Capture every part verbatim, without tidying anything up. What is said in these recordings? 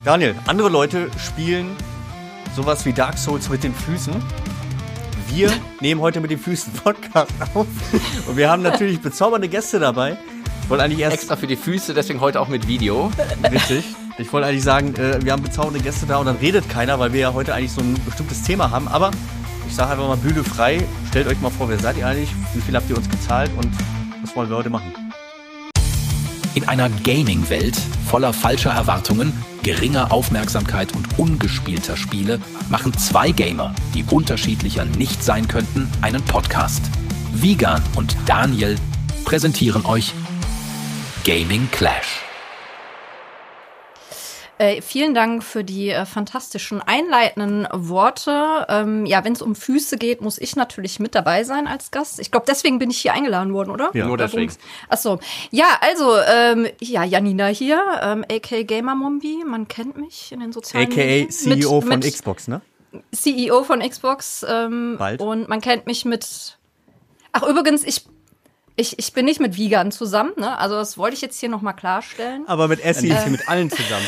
Daniel, andere Leute spielen sowas wie Dark Souls mit den Füßen. Wir nehmen heute mit den Füßen Podcast auf. Und wir haben natürlich bezaubernde Gäste dabei. Ich wollte eigentlich erst extra für die Füße, deswegen heute auch mit Video. Richtig. Ich wollte eigentlich sagen, wir haben bezaubernde Gäste da und dann redet keiner, weil wir ja heute eigentlich so ein bestimmtes Thema haben. Aber ich sage einfach mal Bühne frei. Stellt euch mal vor, wer seid ihr eigentlich? Wie viel habt ihr uns gezahlt? Und was wollen wir heute machen? In einer Gaming-Welt voller falscher Erwartungen, geringer Aufmerksamkeit und ungespielter Spiele machen zwei Gamer, die unterschiedlicher nicht sein könnten, einen Podcast. Wigan und Daniel präsentieren euch Gaming Clash. Äh, vielen Dank für die äh, fantastischen einleitenden Worte. Ähm, ja, wenn es um Füße geht, muss ich natürlich mit dabei sein als Gast. Ich glaube, deswegen bin ich hier eingeladen worden, oder? Ja, nur deswegen. Ach so. Ja, also, ähm, ja, Janina hier, ähm, aka Gamer Mombi. Man kennt mich in den sozialen Medien. aka C E O mit, von mit Xbox, ne? C E O von Xbox. Ähm, Bald. Und man kennt mich mit... Ach, übrigens, ich... Ich, ich bin nicht mit Wigan zusammen, ne? Also das wollte ich jetzt hier nochmal klarstellen. Aber mit Essie ist äh, sie mit allen zusammen.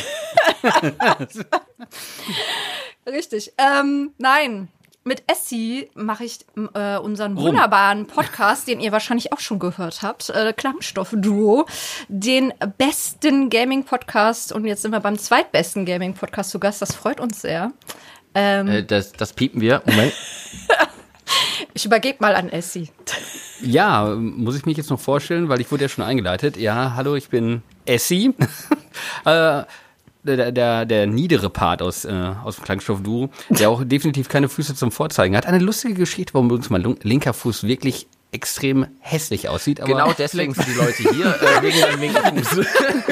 Richtig. Ähm, nein, mit Essie mache ich äh, unseren wunderbaren Podcast, den ihr wahrscheinlich auch schon gehört habt, äh, Klangstoff-Duo, den besten Gaming-Podcast. Und jetzt sind wir beim zweitbesten Gaming-Podcast zu Gast. Das freut uns sehr. Ähm, Äh, das, das piepen wir. Moment. ich übergebe mal an Essie. Ja, muss ich mich jetzt noch vorstellen, weil ich wurde ja schon eingeleitet. Ja, hallo, ich bin Essie. äh, der, der, der niedere Part aus, äh, aus dem Klangstoff-Duo, der auch definitiv keine Füße zum Vorzeigen hat. Eine lustige Geschichte, warum uns mein linker Fuß wirklich extrem hässlich aussieht. Aber genau deswegen für die Leute hier, äh, wegen deinem linken Fuß.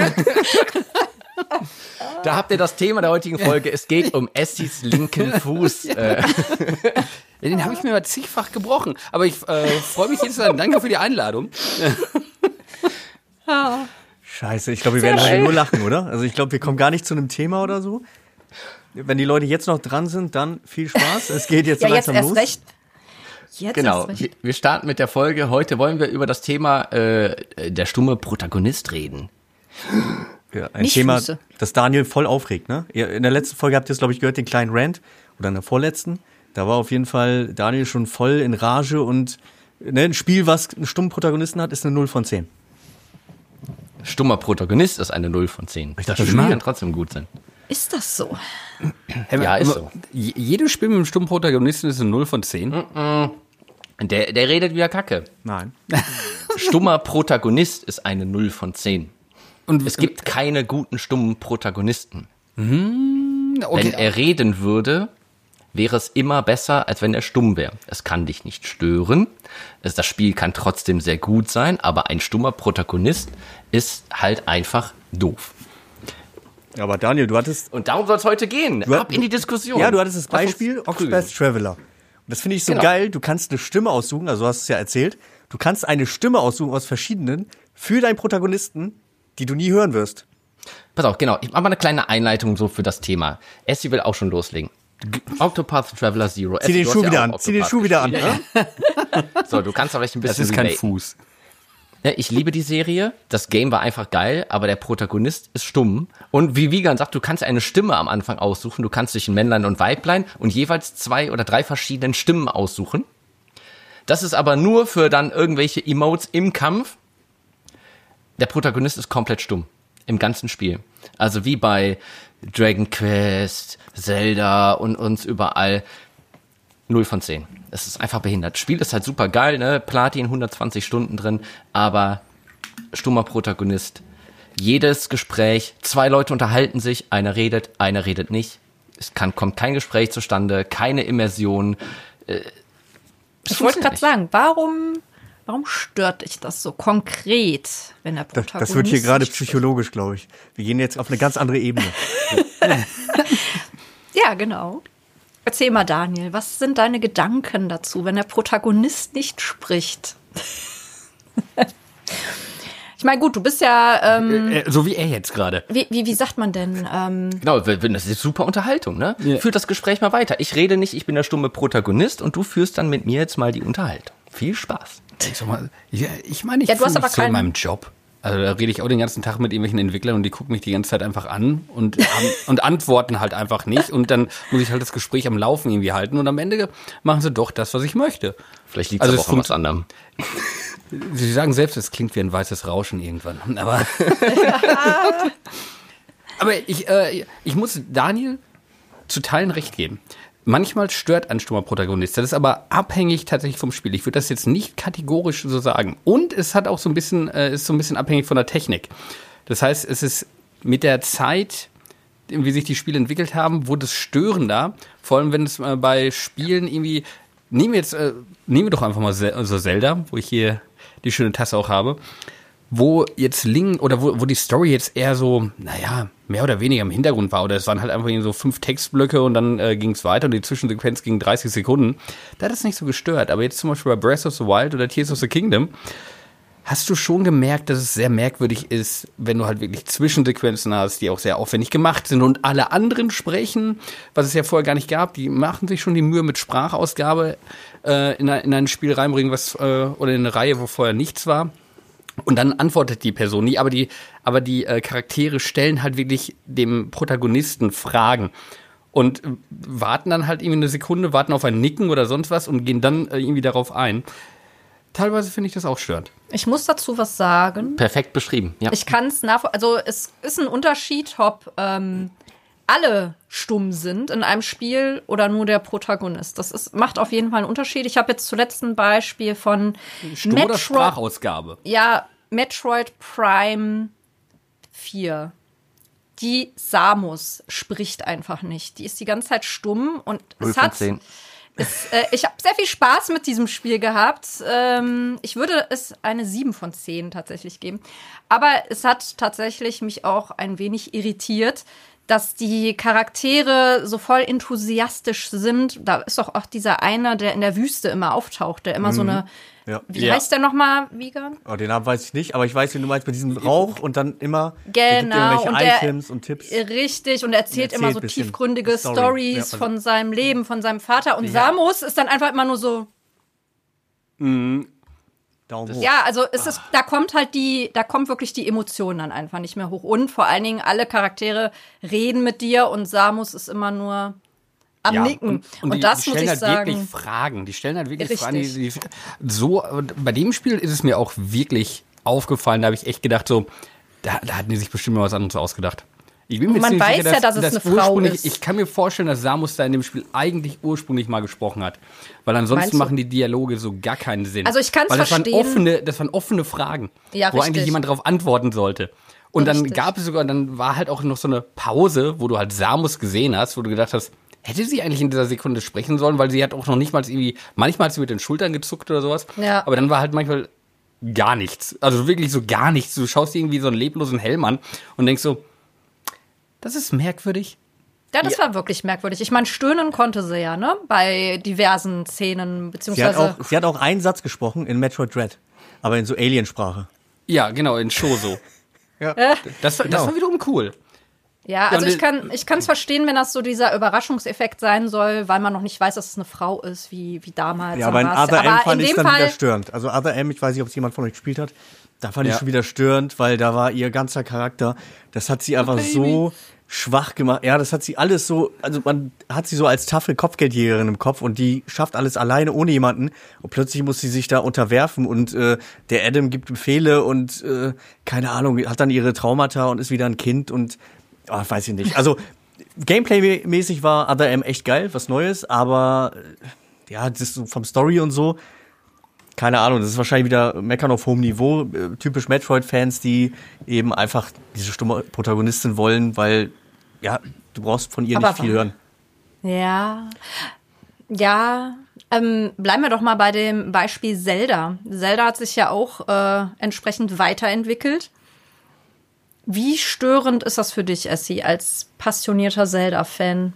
Da habt ihr das Thema der heutigen Folge. Es geht um Essies linken Fuß. Äh. Den habe ich mir mal zigfach gebrochen. Aber ich äh, freue mich jetzt an. Danke für die Einladung. Scheiße, ich glaube, wir werden heute nur lachen, oder? Also ich glaube, wir kommen gar nicht zu einem Thema oder so. Wenn die Leute jetzt noch dran sind, dann viel Spaß. Es geht jetzt Ja, so jetzt langsam erst los. recht. Jetzt Genau, erst wir, recht. wir starten mit der Folge. Heute wollen wir über das Thema äh, der stumme Protagonist reden. Ja, ein Nicht Thema, Füße. das Daniel voll aufregt, ne? Ihr- In der letzten Folge habt ihr es, glaube ich, gehört, den kleinen Rant. Oder in der vorletzten. Da war auf jeden Fall Daniel schon voll in Rage und ne, ein Spiel, was einen stummen Protagonisten hat, ist eine null von zehn. Stummer Protagonist ist eine null von zehn. Ich dachte, das Spiel schon. kann trotzdem gut sein. Ist das so? Ja, ist so. J- Jedes Spiel mit einem stummen Protagonisten ist eine null von zehn. Der, der redet wieder Kacke. Nein. Stummer Protagonist ist eine null von zehn. Und Es gibt keine guten stummen Protagonisten. Wenn okay. er reden würde, wäre es immer besser, als wenn er stumm wäre. Es kann dich nicht stören. Es, das Spiel kann trotzdem sehr gut sein, aber ein stummer Protagonist ist halt einfach doof. Aber Daniel, du hattest... Und darum soll es heute gehen. Du- Ab in die Diskussion. Ja, du hattest das Lass uns Beispiel prügeln. Octopath Traveler. Und das finde ich so Genau. geil. Du kannst eine Stimme aussuchen, also du hast es ja erzählt. Du kannst eine Stimme aussuchen aus verschiedenen für deinen Protagonisten, die du nie hören wirst. Pass auf, genau. Ich mache mal eine kleine Einleitung so für das Thema. Essie will auch schon loslegen. G- Octopath Traveler Zero. Zieh den Essie, du Schuh hast ja wieder auch an. Zieh den Octopath Schuh wieder an. gespielt. Ne? So, du kannst aber vielleicht ein bisschen Das ist kein relaten. Fuß. Ja, ich liebe die Serie. Das Game war einfach geil, aber der Protagonist ist stumm. Und wie Wigan sagt, du kannst eine Stimme am Anfang aussuchen. Du kannst dich ein Männlein und Weiblein und jeweils zwei oder drei verschiedenen Stimmen aussuchen. Das ist aber nur für dann irgendwelche Emotes im Kampf. Der Protagonist ist komplett stumm. Im ganzen Spiel. Also wie bei Dragon Quest, Zelda und uns überall. null von zehn. Es ist einfach behindert. Das Spiel ist halt super geil, ne? Platin, hundertzwanzig Stunden drin, aber stummer Protagonist. Jedes Gespräch, zwei Leute unterhalten sich, einer redet, einer redet nicht. Es kann, kommt kein Gespräch zustande, keine Immersion. Äh, es Ich wollte funktioniert gerade nicht. sagen, warum, warum stört dich das so konkret, wenn der Das, Protagonist das wird hier gerade nicht spricht? psychologisch, glaube ich. Wir gehen jetzt auf eine ganz andere Ebene. Ja, genau. Erzähl mal, Daniel, was sind deine Gedanken dazu, wenn der Protagonist nicht spricht? Ich meine, gut, du bist ja, ähm, Äh, so wie er jetzt gerade. wie, wie, wie sagt man denn? Ähm, Genau, das ist super Unterhaltung, ne? Ja. Führt das Gespräch mal weiter. Ich rede nicht, ich bin der stumme Protagonist und du führst dann mit mir jetzt mal die Unterhaltung. Viel Spaß. Ich sag mal, ja, ich meine, ich Ja, du fühle hast mich aber so in keinen- meinem Job. Also da rede ich auch den ganzen Tag mit irgendwelchen Entwicklern und die gucken mich die ganze Zeit einfach an und, haben, und antworten halt einfach nicht. Und dann muss ich halt das Gespräch am Laufen irgendwie halten. Und am Ende machen sie doch das, was ich möchte. Vielleicht liegt es also auch an was anderem. Sie sagen selbst, es klingt wie ein weißes Rauschen irgendwann. Aber, aber ich, äh, ich muss Daniel zu Teilen recht geben. Manchmal stört ein stummer Protagonist. Das ist aber abhängig tatsächlich vom Spiel. Ich würde das jetzt nicht kategorisch so sagen. Und es hat auch so ein bisschen, äh, ist so ein bisschen abhängig von der Technik. Das heißt, es ist mit der Zeit, wie sich die Spiele entwickelt haben, wurde es störender. Vor allem, wenn es äh, bei Spielen irgendwie, nehmen wir jetzt, äh, nehmen wir doch einfach mal Ze- also Zelda, wo ich hier die schöne Tasse auch habe, wo jetzt Link, oder wo, wo die Story jetzt eher so, naja, mehr oder weniger im Hintergrund war, oder es waren halt einfach so fünf Textblöcke und dann äh, ging es weiter und die Zwischensequenz ging dreißig Sekunden. Da hat es nicht so gestört, aber jetzt zum Beispiel bei Breath of the Wild oder Tears of the Kingdom hast du schon gemerkt, dass es sehr merkwürdig ist, wenn du halt wirklich Zwischensequenzen hast, die auch sehr aufwendig gemacht sind und alle anderen sprechen, was es ja vorher gar nicht gab, die machen sich schon die Mühe mit Sprachausgabe äh, in, ein, in ein Spiel reinbringen, was äh, oder in eine Reihe, wo vorher nichts war. Und dann antwortet die Person nie, aber die, aber die äh, Charaktere stellen halt wirklich dem Protagonisten Fragen und äh, warten dann halt irgendwie eine Sekunde, warten auf ein Nicken oder sonst was und gehen dann äh, irgendwie darauf ein. Teilweise finde ich das auch störend. Ich muss dazu was sagen. Perfekt beschrieben, ja. Ich kann es nachvollziehen. Also es ist ein Unterschied, ob ähm, alle stumm sind in einem Spiel oder nur der Protagonist. Das ist, macht auf jeden Fall einen Unterschied. Ich habe jetzt zuletzt ein Beispiel von Stumm oder Sprachausgabe? Ja, Metroid Prime vier. Die Samus spricht einfach nicht. Die ist die ganze Zeit stumm und es hat... Es, äh, ich habe sehr viel Spaß mit diesem Spiel gehabt. Ähm, ich würde es eine sieben von zehn tatsächlich geben. Aber es hat tatsächlich mich auch ein wenig irritiert, dass die Charaktere so voll enthusiastisch sind. Da ist doch auch dieser eine, der in der Wüste immer auftaucht, der immer mhm. so eine... Ja. Wie ja. heißt der nochmal, Wigan? Oh, den Namen weiß ich nicht, aber ich weiß, wie du meinst, mit diesem Rauch und dann immer genau, und der, Items und Tipps. Richtig, und er erzählt, erzählt immer so tiefgründige Story. Stories ja, also von seinem Leben, von seinem Vater. Und ja. Samus ist dann einfach immer nur so... Mhm. Daumen hoch. Ja, also es ist, da kommt halt die, da kommt wirklich die Emotion dann einfach nicht mehr hoch. Und vor allen Dingen alle Charaktere reden mit dir und Samus ist immer nur... am ja, Nicken. Und, und, und die, das die muss stellen ich halt sagen. wirklich Fragen. Die stellen halt wirklich Richtig. Fragen. Die, die, so, bei dem Spiel ist es mir auch wirklich aufgefallen. Da habe ich echt gedacht, so, da, da hatten die sich bestimmt mal was anderes ausgedacht. Ich bin mir Man ziemlich weiß sicher, ja, dass, dass es dass eine Frau ursprünglich, ist. ich kann mir vorstellen, dass Samus da in dem Spiel eigentlich ursprünglich mal gesprochen hat. Weil ansonsten Meinst du? machen die Dialoge so gar keinen Sinn. Also ich kann's Weil das verstehen. Waren offene, das waren offene Fragen, Ja, wo richtig. eigentlich jemand darauf antworten sollte. Und dann Richtig. gab es sogar, dann war halt auch noch so eine Pause, wo du halt Samus gesehen hast, wo du gedacht hast, hätte sie eigentlich in dieser Sekunde sprechen sollen, weil sie hat auch noch nicht mal irgendwie, manchmal hat sie mit den Schultern gezuckt oder sowas. Ja. Aber dann war halt manchmal gar nichts. Also wirklich so gar nichts. Du schaust dir irgendwie so einen leblosen Helm an und denkst so, das ist merkwürdig. Ja, das war wirklich merkwürdig. Ich meine, stöhnen konnte sie ja, ne? Bei diversen Szenen, Sie hat, beziehungsweise... auch, sie hat auch einen Satz gesprochen in Metroid Dread, aber in so Aliensprache. Ja, genau, in Shoso. Ja. Das, das Genau. war wiederum cool. Ja, also und ich kann ich kann es verstehen, wenn das so dieser Überraschungseffekt sein soll, weil man noch nicht weiß, dass es eine Frau ist, wie, wie damals. Ja, aber in war's. Other M Aber fand in ich es dem dann Fall, wieder störend. Also Other M, ich weiß nicht, ob es jemand von euch gespielt hat, da fand ich Ja. schon wieder störend, weil da war ihr ganzer Charakter, das hat sie einfach so schwach gemacht. Ja, das hat sie alles so, also man hat sie so als taffe Kopfgeldjägerin im Kopf und die schafft alles alleine ohne jemanden und plötzlich muss sie sich da unterwerfen und äh, der Adam gibt Befehle und äh, keine Ahnung, hat dann ihre Traumata und ist wieder ein Kind und oh, weiß ich nicht. Also Gameplay-mäßig war Other M echt geil, was Neues, aber äh, ja, das ist so vom Story und so, keine Ahnung, das ist wahrscheinlich wieder Meckern auf hohem Niveau, äh, typisch Metroid-Fans, die eben einfach diese stumme Protagonistin wollen, weil, ja, du brauchst von ihr Aber nicht viel hören. ja, ja, ähm, bleiben wir doch mal bei dem Beispiel Zelda. Zelda hat sich ja auch äh, entsprechend weiterentwickelt. Wie störend ist das für dich, Essie, als passionierter Zelda-Fan?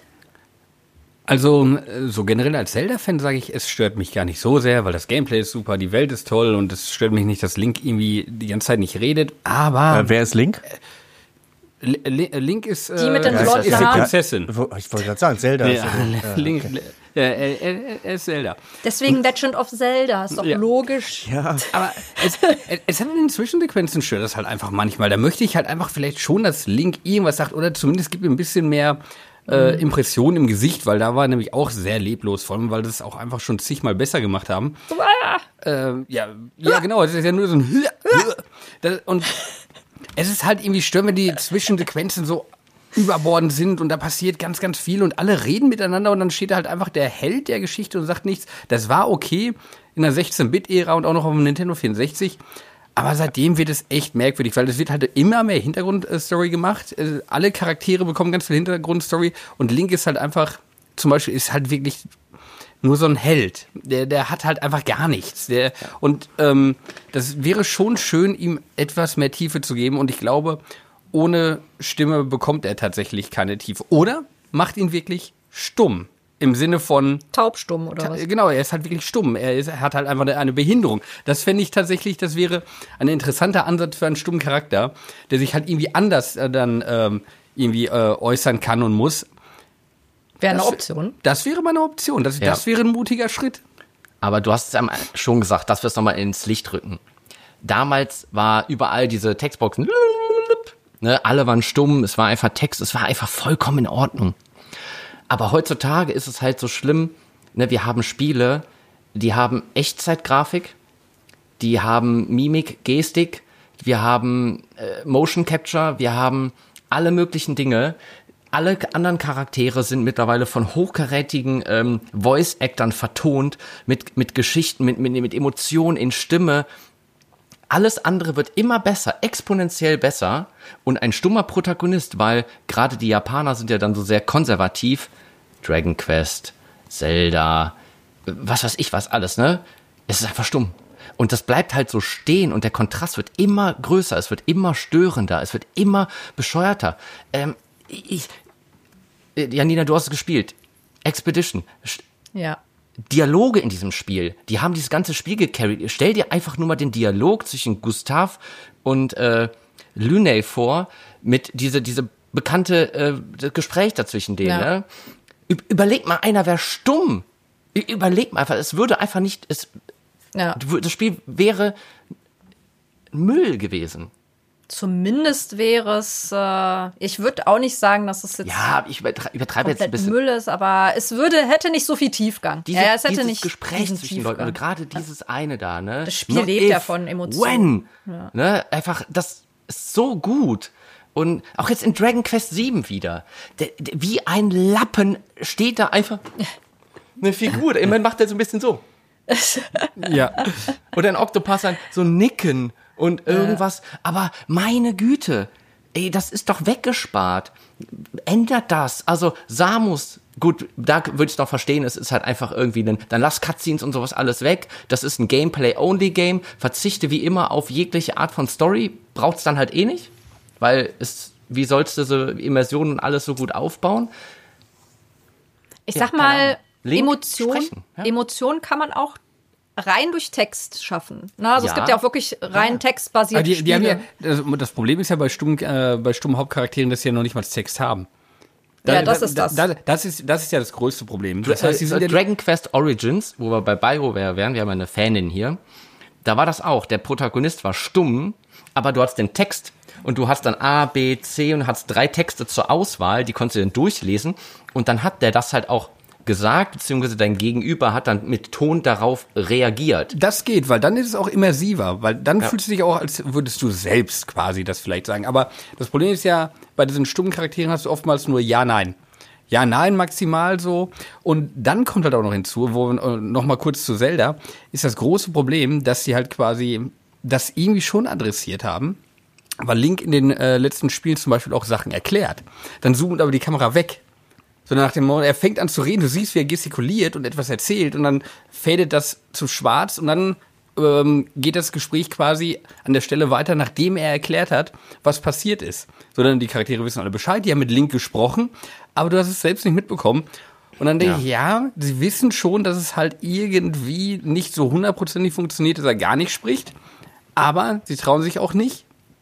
Also, so generell als Zelda-Fan sage ich, es stört mich gar nicht so sehr, weil das Gameplay ist super, die Welt ist toll und es stört mich nicht, dass Link irgendwie die ganze Zeit nicht redet, aber... Äh, wer ist Link? Link ist äh, Die mit den ist blonden die Haaren. Prinzessin. Ich wollte gerade sagen, Zelda. Ja, ist ja, Link, ja, er, er, er ist Zelda. Deswegen Legend of Zelda, ist doch Ja. logisch. ja. Aber es, es hat in den Zwischensequenzen stört das halt einfach manchmal. Da möchte ich halt einfach vielleicht schon, dass Link irgendwas sagt oder zumindest gibt mir ein bisschen mehr äh, Impressionen im Gesicht, weil da war nämlich auch sehr leblos, vor allem, weil das auch einfach schon zigmal besser gemacht haben. Ähm, ja, ja, genau, es ist ja nur so ein das, und es ist halt irgendwie störend, wenn die Zwischensequenzen so überbordend sind und da passiert ganz, ganz viel und alle reden miteinander und dann steht da halt einfach der Held der Geschichte und sagt nichts. Das war okay in der sechzehn-Bit-Ära und auch noch auf dem Nintendo vierundsechzig. Aber seitdem wird es echt merkwürdig, weil es wird halt immer mehr Hintergrundstory gemacht. Alle Charaktere bekommen ganz viel Hintergrundstory und Link ist halt einfach, zum Beispiel ist halt wirklich nur so ein Held. Der, der hat halt einfach gar nichts. Der, und ähm, das wäre schon schön, ihm etwas mehr Tiefe zu geben und ich glaube, ohne Stimme bekommt er tatsächlich keine Tiefe. Oder macht ihn wirklich stumm. Im Sinne von... Taubstumm oder was? Genau, er ist halt wirklich stumm. Er, ist, er hat halt einfach eine, eine Behinderung. Das fände ich tatsächlich, das wäre ein interessanter Ansatz für einen stummen Charakter, der sich halt irgendwie anders äh, dann ähm, irgendwie äh, äußern kann und muss. Wäre eine Das- Option. Das wäre meine Option. Das, Ja. das wäre ein mutiger Schritt. Aber du hast es ja schon gesagt, dass wir es nochmal ins Licht rücken. Damals war überall diese Textboxen, ne, alle waren stumm, es war einfach Text, es war einfach vollkommen in Ordnung. Aber heutzutage ist es halt so schlimm, ne, wir haben Spiele, die haben Echtzeitgrafik, die haben Mimik, Gestik, wir haben äh, Motion Capture, wir haben alle möglichen Dinge. Alle anderen Charaktere sind mittlerweile von hochkarätigen ähm, Voice-Actern vertont, mit, mit Geschichten, mit, mit, mit Emotionen in Stimme. Alles andere wird immer besser, exponentiell besser. Und ein stummer Protagonist, weil gerade die Japaner sind ja dann so sehr konservativ. Dragon Quest, Zelda, was weiß ich was alles, ne? Es ist einfach stumm. Und das bleibt halt so stehen und der Kontrast wird immer größer, es wird immer störender, es wird immer bescheuerter. Ähm, ich, Janina, du hast es gespielt. Expedition. Ja. Dialoge in diesem Spiel, die haben dieses ganze Spiel gecarried. Stell dir einfach nur mal den Dialog zwischen Gustav und äh, Lunay vor, mit diese diese bekannte äh, Gespräch dazwischen denen. Ja. Ne? Ü- Überleg mal, einer wäre stumm. Ü- Überleg mal einfach, es würde einfach nicht, es, Ja. das Spiel wäre Müll gewesen. Zumindest wäre es, äh, ich würde auch nicht sagen, dass es jetzt Ja, ich übertre- übertreibe jetzt ein komplett bisschen. Müll ist, aber es würde, hätte nicht so viel Tiefgang. Diese, ja, es hätte dieses nicht Gespräch diesen zwischen Leuten, Tiefgang. also gerade dieses eine da, ne? Das Spiel Not lebt if, ja von Emotionen. When, ne? Einfach, das ist so gut. Und auch jetzt in Dragon Quest sieben wieder. Der, der, wie ein Lappen steht da einfach eine Figur. Immerhin macht er so ein bisschen so. Ja. Oder ein Octopus dann so nicken und irgendwas. Aber meine Güte, ey, das ist doch weggespart. Ändert das. Also Samus, gut, da würde ich noch verstehen, es ist halt einfach irgendwie ein, dann lass Cutscenes und sowas alles weg. Das ist ein Gameplay-Only-Game. Verzichte wie immer auf jegliche Art von Story. Braucht's dann halt eh nicht. Weil es, wie sollst du so Immersion und alles so gut aufbauen? Ich Ja, sag keine mal, Ahnung. Link Emotion, sprechen, ja. Emotion kann man auch rein durch Text schaffen. Na, also Ja. es gibt ja auch wirklich rein Aber textbasierte die, die haben Spiele. ja, das, das Problem ist ja bei stummen, äh, bei stummen Hauptcharakteren, dass sie ja noch nicht mal Text haben. Ja, das ist das. Da, das, ist, das ist ja das größte Problem. Das heißt, die sind ja Dragon Quest Origins, wo wir bei BioWare wären, wir haben eine Fanin hier, da war das auch. Der Protagonist war stumm, aber du hast den Text und du hast dann A, B, C und hast drei Texte zur Auswahl, die konntest du dann durchlesen und dann hat der das halt auch gesagt, beziehungsweise dein Gegenüber hat dann mit Ton darauf reagiert. Das geht, weil dann ist es auch immersiver, weil dann Ja. fühlst du dich auch, als würdest du selbst quasi das vielleicht sagen. Aber das Problem ist ja, bei diesen stummen Charakteren hast du oftmals nur Ja, Nein. Ja, Nein maximal so. Und dann kommt halt auch noch hinzu, wo wir noch mal kurz zu Zelda, ist das große Problem, dass sie halt quasi das irgendwie schon adressiert haben, weil Link in den äh, letzten Spielen zum Beispiel auch Sachen erklärt. Dann zoomt aber die Kamera weg. So nach dem Motto, er fängt an zu reden, du siehst, wie er gestikuliert und etwas erzählt und dann fadet das zu schwarz und dann ähm, geht das Gespräch quasi an der Stelle weiter, nachdem er erklärt hat, was passiert ist. Sondern die Charaktere wissen alle Bescheid, die haben mit Link gesprochen, aber du hast es selbst nicht mitbekommen. Und dann denke ich, ja, sie wissen schon, dass es halt irgendwie nicht so hundertprozentig funktioniert, dass er gar nicht spricht, aber sie trauen sich auch nicht,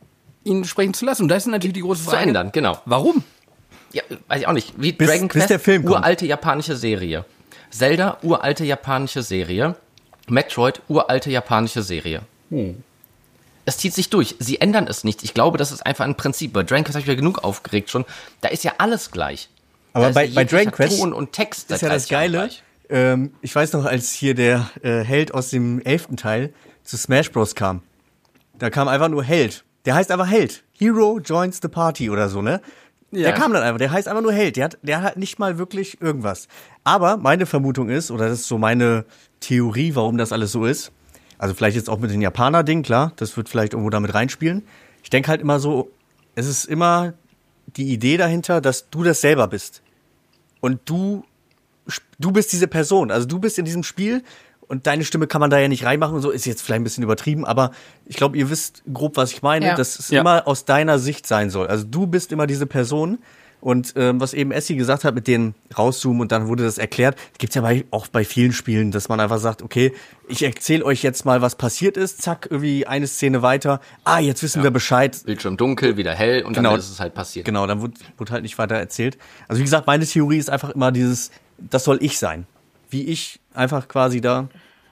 ihn sprechen zu lassen. Und das ist natürlich die große Frage. Zu ändern, genau. Warum? Ja, weiß ich auch nicht. Wie Bis- Dragon bis Quest, der Film kommt. uralte japanische Serie. Zelda, uralte japanische Serie. Metroid, uralte japanische Serie. Hm. Es zieht sich durch. Sie ändern es nicht. Ich glaube, das ist einfach ein Prinzip. Bei Dragon Quest habe ich wieder genug aufgeregt schon. Da ist ja alles gleich. Aber Da ist bei, ja bei jeglicher Dragon Quest Ton und Text ist seit ja das dreißig Jahren Geile. gleich. Ähm, ich weiß noch, als hier der äh, Held aus dem elften Teil zu Smash Bros. Kam. Da kam einfach nur Held. Der heißt einfach Held. Hero joins the party oder so, ne? Ja. Der kam dann einfach, der heißt einfach nur Held. Der hat, der hat nicht mal wirklich irgendwas. Aber meine Vermutung ist, oder das ist so meine Theorie, warum das alles so ist. Also vielleicht jetzt auch mit dem Japaner-Ding, klar. Das wird vielleicht irgendwo damit reinspielen. Ich denke halt immer so, es ist immer die Idee dahinter, dass du das selber bist. Und du, du bist diese Person. Also du bist in diesem Spiel und deine Stimme kann man da ja nicht reinmachen und so. Ist jetzt vielleicht ein bisschen übertrieben, aber ich glaube, ihr wisst grob, was ich meine, Ja. dass es Ja. immer aus deiner Sicht sein soll. Also du bist immer diese Person. Und ähm, was eben Essi gesagt hat mit den rauszoomen und dann wurde das erklärt, gibt's ja bei, auch bei vielen Spielen, dass man einfach sagt, okay, ich erzähle euch jetzt mal, was passiert ist, zack, irgendwie eine Szene weiter, ah, jetzt wissen wir Bescheid. Bildschirm dunkel, wieder hell und Genau. dann ist es halt passiert. Genau, dann wurde, wurde halt nicht weiter erzählt. Also wie gesagt, meine Theorie ist einfach immer dieses, das soll ich sein. Wie ich einfach quasi da...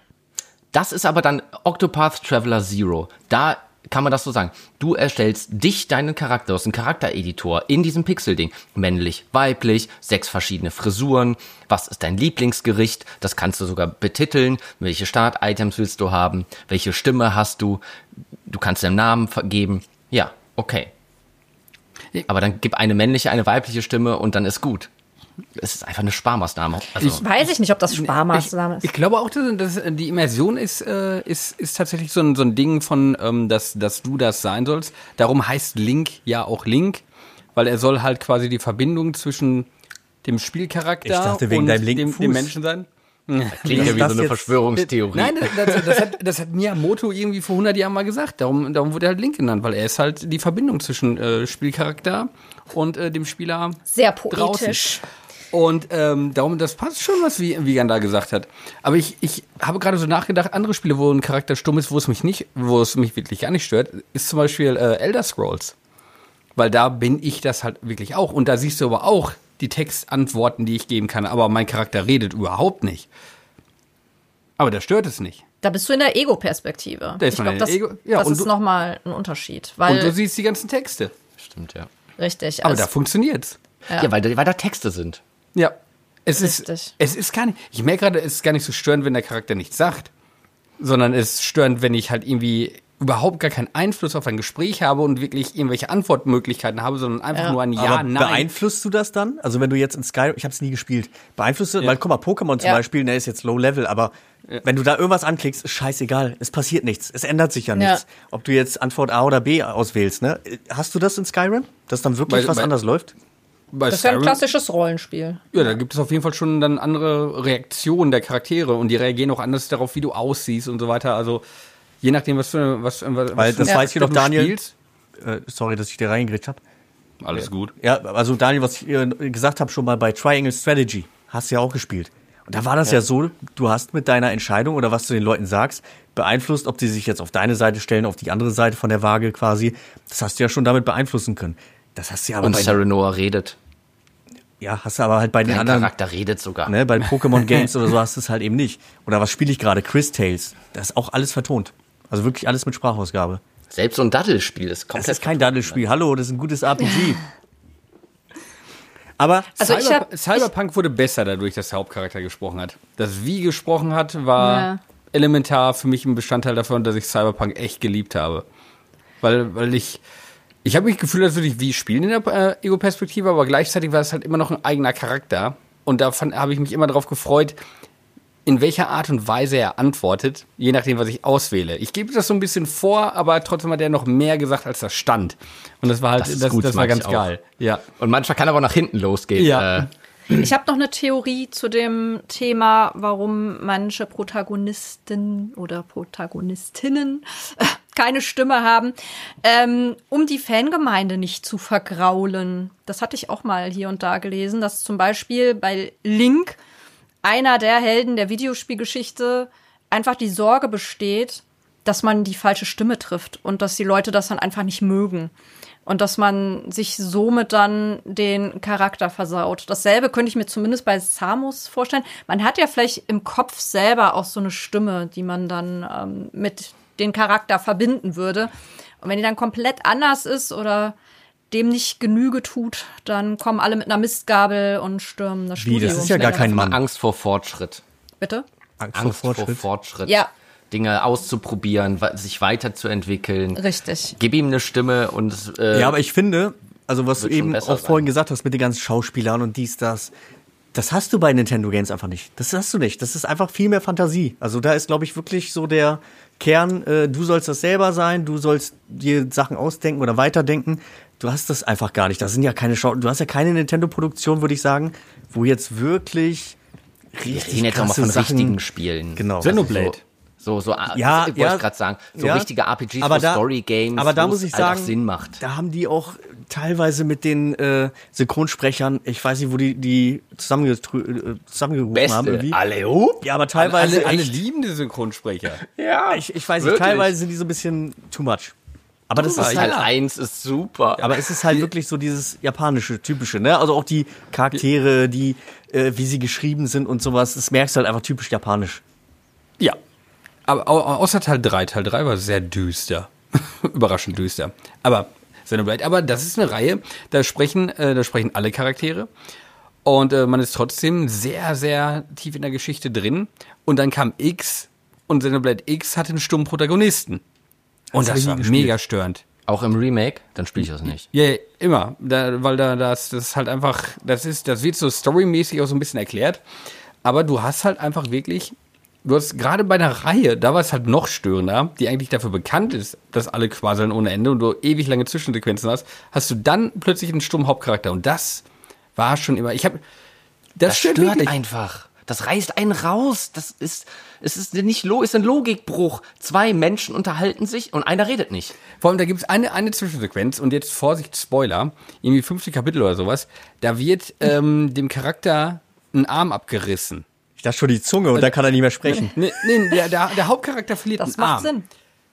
Das ist aber dann Octopath Traveler Zero. Da kann man das so sagen. Du erstellst dich, deinen Charakter aus dem Charaktereditor in diesem Pixel-Ding. Männlich, weiblich, sechs verschiedene Frisuren. Was ist dein Lieblingsgericht? Das kannst du sogar betiteln. Welche Start-Items willst du haben? Welche Stimme hast du? Du kannst deinen Namen vergeben. Ja, okay. Aber dann gib eine männliche, eine weibliche Stimme und dann ist gut. Es ist einfach eine Sparmaßnahme. Also, Weiß ich nicht, ob das Sparmaßnahme ist. Ich glaube auch, dass, dass die Immersion ist, äh, ist, ist tatsächlich so ein, so ein Ding von, ähm, dass, dass du das sein sollst. Darum heißt Link ja auch Link, weil er soll halt quasi die Verbindung zwischen dem Spielcharakter Ich dachte, wegen und deinem linken dem, Fuß. dem Menschen sein. klingt ja wie so das eine jetzt- Verschwörungstheorie. Nein, das, das, hat, das hat Miyamoto irgendwie vor hundert Jahren mal gesagt. Darum, darum wurde er halt Link genannt, weil er ist halt die Verbindung zwischen äh, Spielcharakter und äh, dem Spieler Sehr draußen. poetisch. Und ähm, darum, das passt schon, was wie Wigan da gesagt hat. Aber ich, ich habe gerade so nachgedacht, andere Spiele, wo ein Charakter stumm ist, wo es mich nicht, wo es mich wirklich gar nicht stört, ist zum Beispiel äh, Elder Scrolls. Weil da bin ich das halt wirklich auch. Und da siehst du aber auch die Textantworten, die ich geben kann. Aber mein Charakter redet überhaupt nicht. Aber da stört es nicht. Da bist du in der Ego-Perspektive. Da ist Ich man glaube, in das, der Ego- ja, das und ist du- nochmal ein Unterschied. Und du Weil, siehst die ganzen Texte. Stimmt, ja. richtig. Aber also- da funktioniert's. Ja, weil, da- weil da Texte sind. Ja. Es ist, Richtig. es ist gar nicht, ich merke gerade, es ist gar nicht so störend, wenn der Charakter nichts sagt, sondern es ist störend, wenn ich halt irgendwie überhaupt gar keinen Einfluss auf ein Gespräch habe und wirklich irgendwelche Antwortmöglichkeiten habe, sondern einfach Ja. nur ein Ja, Aber Nein. beeinflusst du das dann? Also wenn du jetzt in Skyrim, ich habe es nie gespielt, beeinflusst du, Ja. weil guck mal, Pokémon zum Ja. Beispiel, der ist jetzt Low Level, aber wenn du da irgendwas anklickst, ist scheißegal, es passiert nichts, es ändert sich ja Ja. nichts. Ob du jetzt Antwort A oder B auswählst, ne? Hast du das in Skyrim? Dass dann wirklich Bei- was bei- anders läuft? Bei Das ist ja ein Skyrim- klassisches Rollenspiel. Ja, da gibt es auf jeden Fall schon dann andere Reaktionen der Charaktere und die reagieren auch anders darauf, wie du aussiehst und so weiter. Also je nachdem, was für was, was Weil für das einen weiß ich Charakter noch, du Daniel. spielst. Äh, sorry, dass ich dir reingekriegt habe. Alles gut. Ja, also Daniel, was ich äh, gesagt habe schon mal bei Triangle Strategy, hast du ja auch gespielt. Und da war das ja. so, du hast mit deiner Entscheidung oder was du den Leuten sagst, beeinflusst, ob die sich jetzt auf deine Seite stellen, auf die andere Seite von der Waage quasi. Das hast du ja schon damit beeinflussen können. Das hast du ja aber Und bei, Serenor redet. ja, hast du aber halt bei den Der anderen, Charakter redet sogar. ne, bei Pokémon Games oder so hast du es halt eben nicht. Oder was spiele ich gerade? Chris Tales. Das ist auch alles vertont. Also wirklich alles mit Sprachausgabe. Selbst so ein Daddelspiel ist komplett. Das ist kein Daddelspiel. Hallo, das ist ein gutes R P G. Aber Also ich Cyber hab- Cyberpunk wurde besser dadurch, dass der Hauptcharakter gesprochen hat. Das Wie gesprochen hat, war Ja. elementar für mich ein Bestandteil davon, dass ich Cyberpunk echt geliebt habe. Weil, weil ich, ich habe mich gefühlt, als würde ich Wie spielen in der äh, Ego-Perspektive, aber gleichzeitig war es halt immer noch ein eigener Charakter. Und da fand- habe ich mich immer darauf gefreut, in welcher Art und Weise er antwortet, je nachdem, was ich auswähle. Ich gebe das so ein bisschen vor, aber trotzdem hat er noch mehr gesagt, als das stand. Und das war halt, Das das, ist das, gut, war mag ganz ich auch. geil. Ja. Und manchmal kann aber auch nach hinten losgehen. Ja. Äh, Ich habe noch eine Theorie zu dem Thema, warum manche Protagonisten oder Protagonistinnen äh, keine Stimme haben, ähm, um die Fangemeinde nicht zu vergraulen. Das hatte ich auch mal hier und da gelesen, dass zum Beispiel bei Link, einer der Helden der Videospielgeschichte, einfach die Sorge besteht, dass man die falsche Stimme trifft und dass die Leute das dann einfach nicht mögen. Und dass man sich somit dann den Charakter versaut. Dasselbe könnte ich mir zumindest bei Samus vorstellen. Man hat ja vielleicht im Kopf selber auch so eine Stimme, die man dann ähm, mit dem Charakter verbinden würde. Und wenn die dann komplett anders ist oder dem nicht Genüge tut, dann kommen alle mit einer Mistgabel und stürmen das Wie, Studio. das ist ja gar kein Mann. Angst vor Fortschritt. Bitte? Angst, Angst vor Fortschritt. vor Fortschritt. Ja. Dinge auszuprobieren, wa- sich weiterzuentwickeln. Richtig. Gib ihm eine Stimme und äh, Ja, aber ich finde, also was du wird schon eben besser auch vorhin sein. gesagt hast mit den ganzen Schauspielern und dies, das, das hast du bei Nintendo Games einfach nicht. Das hast du nicht. Das ist einfach viel mehr Fantasie. Also da ist, glaube ich, wirklich so der Kern, äh, du sollst das selber sein, du sollst dir Sachen ausdenken oder weiterdenken. Du hast das einfach gar nicht. Das sind ja keine Schau du hast ja keine Nintendo-Produktion, würde ich sagen, wo jetzt wirklich wir richtig reden jetzt auch mal krasse von Sachen, richtigen Spielen. Genau. Xenoblade. So, so, Ja, ja, wollte ja, ich gerade sagen. So ja. richtige R P Gs Aber für da- Story-Games, aber da wo muss es ich halt auch sagen, Sinn macht. Da haben die auch teilweise mit den äh, Synchronsprechern, ich weiß nicht, wo die die zusammengetrü- äh, zusammengerufen haben. irgendwie. alle hoch? Ja, aber teilweise alle, alle echt, lieben die Synchronsprecher. Ja, ich, ich weiß nicht, wirklich. teilweise sind die so ein bisschen too much. Aber das ist Teil halt, eins ist super. aber es ist halt wirklich so dieses japanische, typische, ne? Also auch die Charaktere, die, äh, wie sie geschrieben sind und sowas, das merkst du halt einfach typisch japanisch. Ja. Aber au- außer Teil drei. Teil drei war sehr düster. Überraschend düster. Aber Xenoblade, aber das ist eine Reihe, da sprechen, äh, da sprechen alle Charaktere. Und äh, man ist trotzdem sehr, sehr tief in der Geschichte drin. Und dann kam X und Xenoblade X hatte einen stummen Protagonisten. Und hab das ich nie war gespielt. mega störend. Auch im Remake, dann spiele ich das nicht. Ja, ja, immer. Da, weil da das, das ist halt einfach, das ist, das wird so storymäßig auch so ein bisschen erklärt. Aber du hast halt einfach wirklich, du hast gerade bei einer Reihe, da war es halt noch störender, die eigentlich dafür bekannt ist, dass alle quasseln ohne Ende und du ewig lange Zwischensequenzen hast, hast du dann plötzlich einen stummen Hauptcharakter. Und das war schon immer, ich habe, das, Das stört stört wirklich. einfach. Das reißt einen raus. Das ist, es ist nicht lo, ist ein Logikbruch. Zwei Menschen unterhalten sich und einer redet nicht. Vor allem, da gibt es eine, eine Zwischensequenz und jetzt Vorsicht, Spoiler, irgendwie fünfzig Kapitel oder sowas, da wird ähm, dem Charakter ein Arm abgerissen. Ich dachte schon die Zunge und da kann er nicht mehr sprechen. Nee, nee der, der, der Hauptcharakter verliert Das einen macht Arm. Sinn.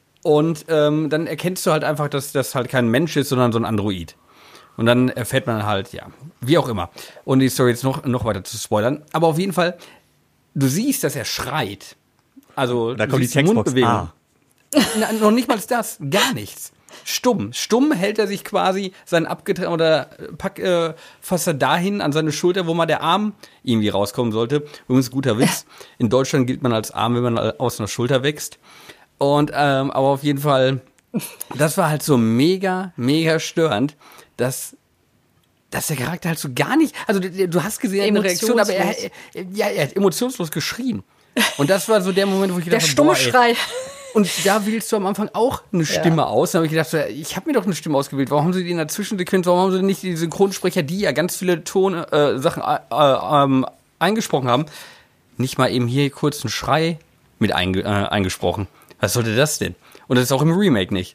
Und ähm, dann erkennst du halt einfach, dass das halt kein Mensch ist, sondern so ein Android. Und dann erfährt man halt, ja, wie auch immer. Und die Story jetzt noch, noch weiter zu spoilern. Aber auf jeden Fall, du siehst, dass er schreit. Also, Da du kommt die siehst die Textbox. Mundbewegung. Ah. Na, noch nicht mal das, gar nichts. Stumm. Stumm hält er sich quasi seinen abgetrennten oder pack, äh, fasst er dahin an seine Schulter, wo mal der Arm irgendwie rauskommen sollte. Übrigens, guter Witz. In Deutschland gilt man als Arm, wenn man aus einer Schulter wächst. Und, ähm, aber auf jeden Fall, das war halt so mega, mega störend, dass, dass der Charakter halt so gar nicht, also du, du hast gesehen eine Reaktion, aber er, er, ja, er hat emotionslos geschrien. Und das war so der Moment, wo ich gedacht Der habe, stumme boah, ey, Schrei. und da wählst du am Anfang auch eine Stimme aus. Da habe ich gedacht, so, ich habe mir doch eine Stimme ausgewählt. Warum haben sie die in der Zwischensequenz, warum haben sie nicht die Synchronsprecher, die ja ganz viele Ton, äh, Sachen äh, äh, ähm, eingesprochen haben, nicht mal eben hier kurz einen Schrei mit einge äh, eingesprochen? Was sollte das denn? Und das ist auch im Remake nicht.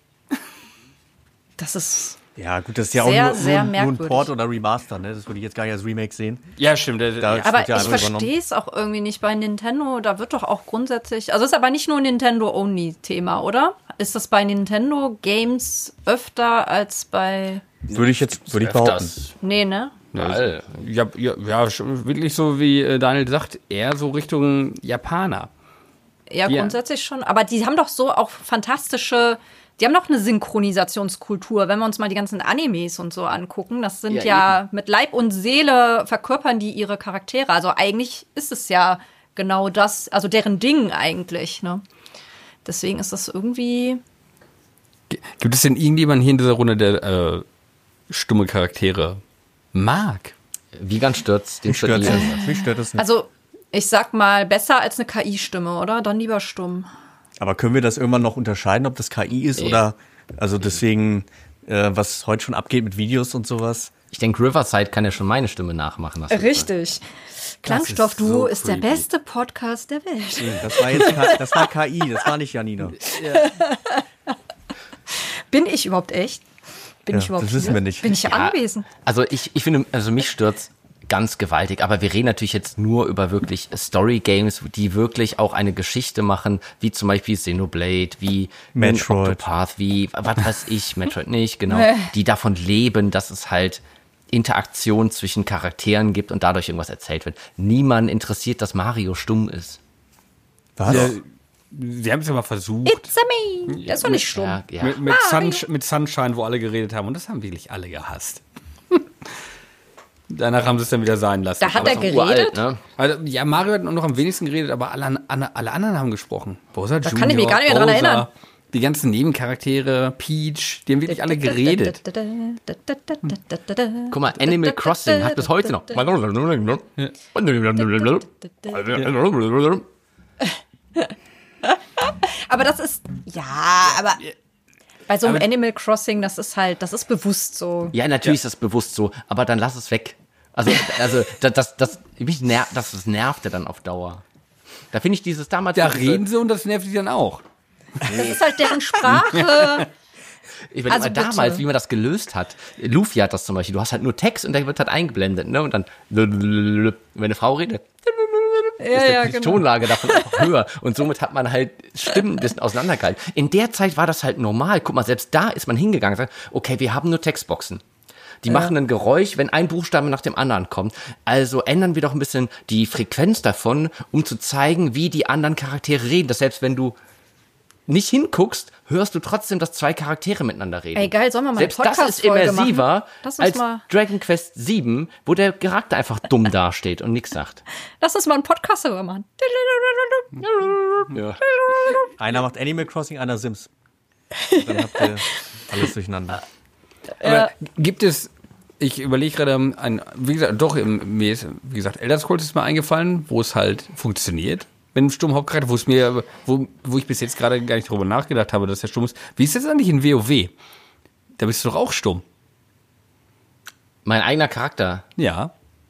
Das ist Ja, gut, das ist ja Sehr, auch nur, sehr nur, nur ein merkwürdig. Port oder Remaster, ne? Das würde ich jetzt gar nicht als Remake sehen. Ja, stimmt. Da- ja. Aber wird ja ich einfach übernommen. verstehe es auch irgendwie nicht bei Nintendo. Da wird doch auch grundsätzlich, also ist aber nicht nur ein Nintendo-Only-Thema, oder? Ist das bei Nintendo Games öfter als bei, Würde ich jetzt, würde ich behaupten. Öfters. nee, ne? Weil, Ja, ja, ja, schon wirklich so wie äh, Daniel sagt, eher so Richtung Japaner. Ja, Ja. grundsätzlich schon. Aber die haben doch so auch fantastische, die haben doch eine Synchronisationskultur. Wenn wir uns mal die ganzen Animes und so angucken, das sind Ja, ja, mit Leib und Seele verkörpern die ihre Charaktere. Also eigentlich ist es ja genau das, also deren Ding eigentlich, ne? Deswegen ist das irgendwie, G- Gibt es denn irgendjemanden hier in dieser Runde, der äh, stumme Charaktere mag? Wiegand stürzt den Mich stört stört das ihn. nicht. Mich stört das nicht. also ich sag mal, besser als eine K I-Stimme, oder? Dann lieber stumm. Aber können wir das irgendwann noch unterscheiden, ob das K I ist Nee. oder, also deswegen, äh, was heute schon abgeht mit Videos und sowas? Ich denke, Riverside kann ja schon meine Stimme nachmachen. lassen. Richtig. Klangstoff-Duo so ist, der creepy. beste Podcast der Welt. Das war jetzt, K- das war K I, das war nicht Janina. Bin ich überhaupt echt? Bin Ja, ich überhaupt das wissen hier? wir nicht. Bin ich ja Ja, anwesend? Also ich, ich finde, also mich stört's ganz gewaltig. Aber wir reden natürlich jetzt nur über wirklich Story-Games, die wirklich auch eine Geschichte machen, wie zum Beispiel Xenoblade, wie Metroid. Octopath, wie, was weiß ich, Metroid nicht, genau. Die davon leben, dass es halt Interaktion zwischen Charakteren gibt und dadurch irgendwas erzählt wird. Niemand interessiert, dass Mario stumm ist. Was? Ja, sie haben es ja mal versucht. It's a me. Das ist doch nicht stumm. Ja, ja. Mit, mit, Sunsh- mit Sunshine, wo alle geredet haben. Und das haben wirklich alle gehasst. Danach haben sie es dann wieder sein lassen. Da hat Aber er es- geredet. Uralt, ne? Also, ja, Mario hat noch am wenigsten geredet, aber alle, alle, alle anderen haben gesprochen. Bowser Da Junior, kann ich mich gar nicht mehr dran Bowser, erinnern. Die ganzen Nebencharaktere, Peach, die haben wirklich alle geredet. Guck mal, Animal Crossing hat bis heute noch. Aber das ist, ja, aber bei so einem Animal Crossing, das ist halt, das ist bewusst so. Ja, natürlich ist das bewusst so, aber dann lass es weg. Also, also das, das, das, mich ner das, das nervte dann auf Dauer. Da finde ich dieses damals. Da reden sie und das nervt die dann auch. Das ist halt deren Sprache. Ich meine, Also also damals, bitte. wie man das gelöst hat. Luffy hat das zum Beispiel. Du hast halt nur Text und der wird halt eingeblendet, ne? Und dann, wenn eine Frau redet, Ja, ist ja, die genau. Tonlage davon einfach höher. Und somit hat man halt Stimmen ein bisschen auseinandergehalten. In der Zeit war das halt normal. Guck mal, selbst da ist man hingegangen und sagt, okay, wir haben nur Textboxen. Die machen ein Geräusch, wenn ein Buchstabe nach dem anderen kommt. Also ändern wir doch ein bisschen die Frequenz davon, um zu zeigen, wie die anderen Charaktere reden. Dass selbst wenn du nicht hinguckst, hörst du trotzdem, dass zwei Charaktere miteinander reden. Ey, geil, sollen wir mal eine Selbst das ist Podcast-Folge immersiver machen? Lass uns als mal- Dragon Quest sieben, wo der Charakter einfach dumm dasteht und nichts sagt. Lass uns mal einen Podcast darüber machen. Ja. Einer macht Animal Crossing, einer Sims. Dann habt ihr alles durcheinander. Aber gibt es, ich überlege gerade, ein, wie gesagt, doch, im- mir ist, wie gesagt, Elder Scrolls ist mir eingefallen, wo es halt funktioniert. Mit einem stummen Hauptcharakter, wo es mir, wo, wo ich bis jetzt gerade gar nicht drüber nachgedacht habe, dass der stumm ist. Wie ist das eigentlich in WoW? Da bist du doch auch stumm. Mein eigener Charakter. Ja.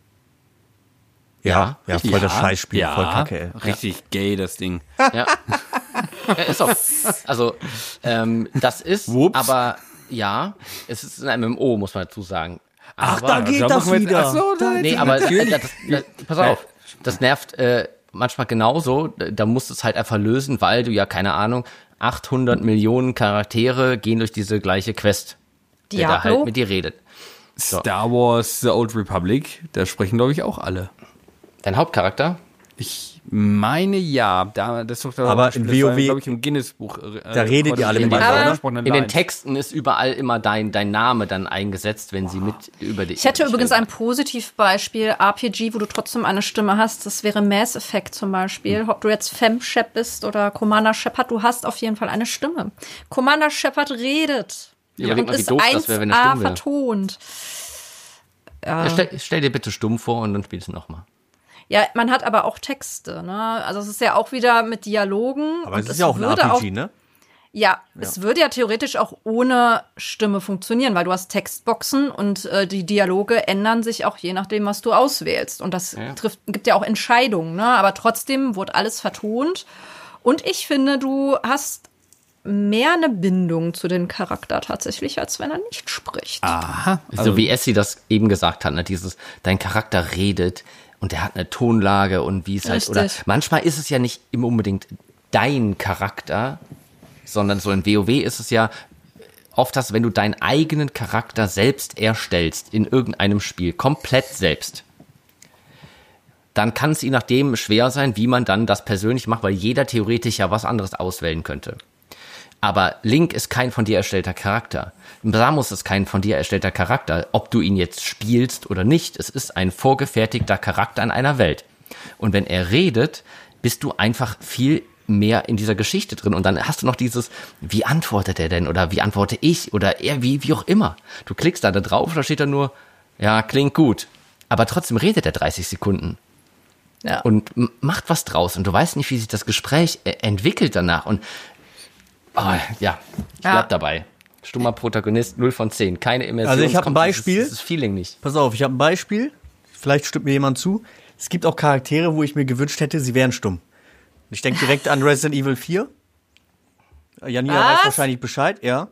Ja, ja, voll das Ja, Scheißspiel, ja, voll kacke, ey. Richtig gay, das Ding. Ja. Ja, ist doch. Also, ähm, das ist, Whoops. aber ja, es ist ein M M O, muss man dazu sagen. Ach, Aber, da geht da das machen wir jetzt- wieder. ach so, da- Nee, aber äh, das, das, pass auf, das nervt äh, manchmal genauso. Da musst du es halt einfach lösen, weil du ja, keine Ahnung, achthundert Millionen Charaktere gehen durch diese gleiche Quest, der da Diablo? halt mit dir redet. So. Star Wars The Old Republic, da sprechen, glaube ich, auch alle. Dein Hauptcharakter? Ich meine ja, da, das ist doch Aber in WoW glaube ich, im Guinness-Buch. Äh, da redet ihr alle in miteinander, den, In den Texten ist überall immer dein, dein Name dann eingesetzt, wenn sie mit über dich. Ich hätte über dich übrigens reden. ein Positivbeispiel, R P G, wo du trotzdem eine Stimme hast. Das wäre Mass Effect zum Beispiel. Ob du jetzt Fem-Shep bist oder Commander Shepard, du hast auf jeden Fall eine Stimme. Commander Shepard redet. Ja, und wie ist doof das wäre, wenn er eins A stumm wäre. vertont. Ja, stell, stell dir bitte stumm vor und dann spielst du nochmal. Ja, man hat aber auch Texte, ne? Also es ist ja auch wieder mit Dialogen. Aber und es ist ja auch ein würde R P G, ne? Ja, es würde ja theoretisch auch ohne Stimme funktionieren, weil du hast Textboxen und äh, die Dialoge ändern sich auch je nachdem, was du auswählst. Und das Ja. trifft, gibt ja auch Entscheidungen, ne? Aber trotzdem wurde alles vertont. Und ich finde, du hast mehr eine Bindung zu dem Charakter tatsächlich, als wenn er nicht spricht. Aha. so wie Essie das eben gesagt hat, ne? Dieses, dein Charakter redet und der hat eine Tonlage und wie es halt, oder Richtig. manchmal ist es ja nicht immer unbedingt dein Charakter, sondern so in WoW ist es ja oft, dass wenn du deinen eigenen Charakter selbst erstellst in irgendeinem Spiel, komplett selbst, dann kann es je nachdem schwer sein, wie man dann das persönlich macht, weil jeder theoretisch ja was anderes auswählen könnte. Aber Link ist kein von dir erstellter Charakter. Samus ist kein von dir erstellter Charakter. Ob du ihn jetzt spielst oder nicht, es ist ein vorgefertigter Charakter in einer Welt. Und wenn er redet, bist du einfach viel mehr in dieser Geschichte drin. Und dann hast du noch dieses, wie antwortet er denn? Oder wie antworte ich? Oder er, wie, wie auch immer. Du klickst da, da drauf, da steht da nur, ja, klingt gut. Aber trotzdem redet er dreißig Sekunden. Ja. Und m- macht was draus. Und du weißt nicht, wie sich das Gespräch äh, entwickelt danach. Und oh, ja, ich bleib Ja. dabei. Stummer Protagonist, null von zehn. Keine Immersion. Also ich Es hab ein kommt Beispiel. Dieses, dieses Feeling nicht. Pass auf, ich habe ein Beispiel. Vielleicht stimmt mir jemand zu. Es gibt auch Charaktere, wo ich mir gewünscht hätte, sie wären stumm. Ich denke direkt an Resident Evil vier. Janina Was? weiß wahrscheinlich Bescheid, ja.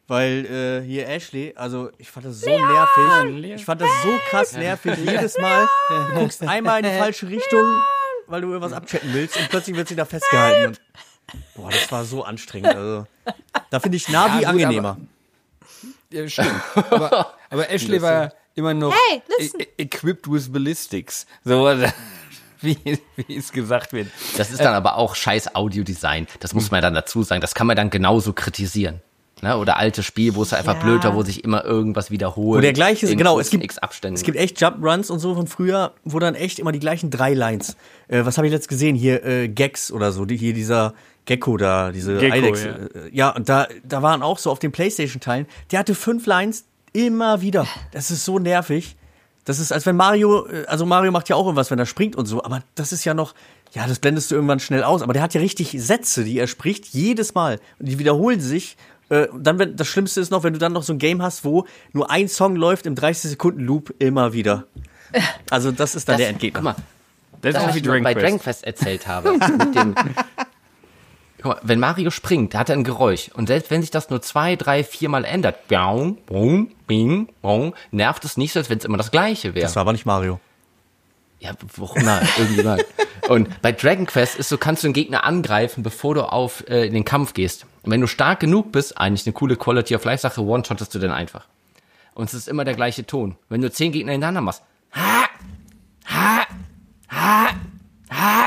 Weil äh, hier Ashley, also ich fand das so nervig. Ich fand das so krass nervig. Jedes Mal, du guckst einmal in die falsche Richtung, weil du irgendwas abchecken willst und plötzlich wird sie da festgehalten. Und, boah, das war so anstrengend. Also, da finde ich Navi Ja, gut, angenehmer. aber- Ja, stimmt. Aber, aber Ashley war immer noch Hey, listen. e equipped with ballistics. So, wie, wie es gesagt wird. Das ist dann aber auch scheiß Audiodesign. Das muss man dann dazu sagen. Das kann man dann genauso kritisieren. Ne? Oder alte Spiel, wo es einfach Ja. blöd war, wo sich immer irgendwas wiederholt. Wo der gleiche, in genau, kurzen es gibt, X Abständen. es gibt echt Jump-Runs und so von früher, wo dann echt immer die gleichen drei Lines. Äh, was habe ich letzt gesehen? Hier, äh, Gags oder so, die hier dieser Gecko da, diese Gecko, Eidechse. ja. Äh, ja, und da, da waren auch so auf den Playstation-Teilen, der hatte fünf Lines immer wieder. Das ist so nervig. Das ist, als wenn Mario, äh, also Mario macht ja auch irgendwas, wenn er springt und so, aber das ist ja noch, ja, das blendest du irgendwann schnell aus, aber der hat ja richtig Sätze, die er spricht, jedes Mal. Und die wiederholen sich. Äh, dann, wenn, das Schlimmste ist noch, wenn du dann noch so ein Game hast, wo nur ein Song läuft im dreißig Sekunden Loop immer wieder. Also das ist dann das, der Endgegner. Guck mal, Das ist das, auch was wie ich bei Dragon Dragon Quest. Quest erzählt habe. mit dem, guck mal, wenn Mario springt, da hat er ein Geräusch. Und selbst wenn sich das nur zwei, drei, vier Mal ändert, biaum, bum, bing, bong, nervt es nicht so, als wenn es immer das Gleiche wäre. Das war aber nicht Mario. Ja, wo immer, irgendjemand. Und bei Dragon Quest ist so, kannst du den Gegner angreifen, bevor du auf äh, in den Kampf gehst. Und wenn du stark genug bist, eigentlich eine coole Quality of Life Sache, one-shottest du den einfach. Und es ist immer der gleiche Ton. Wenn du zehn Gegner hintereinander machst, ha, ha, ha, ha.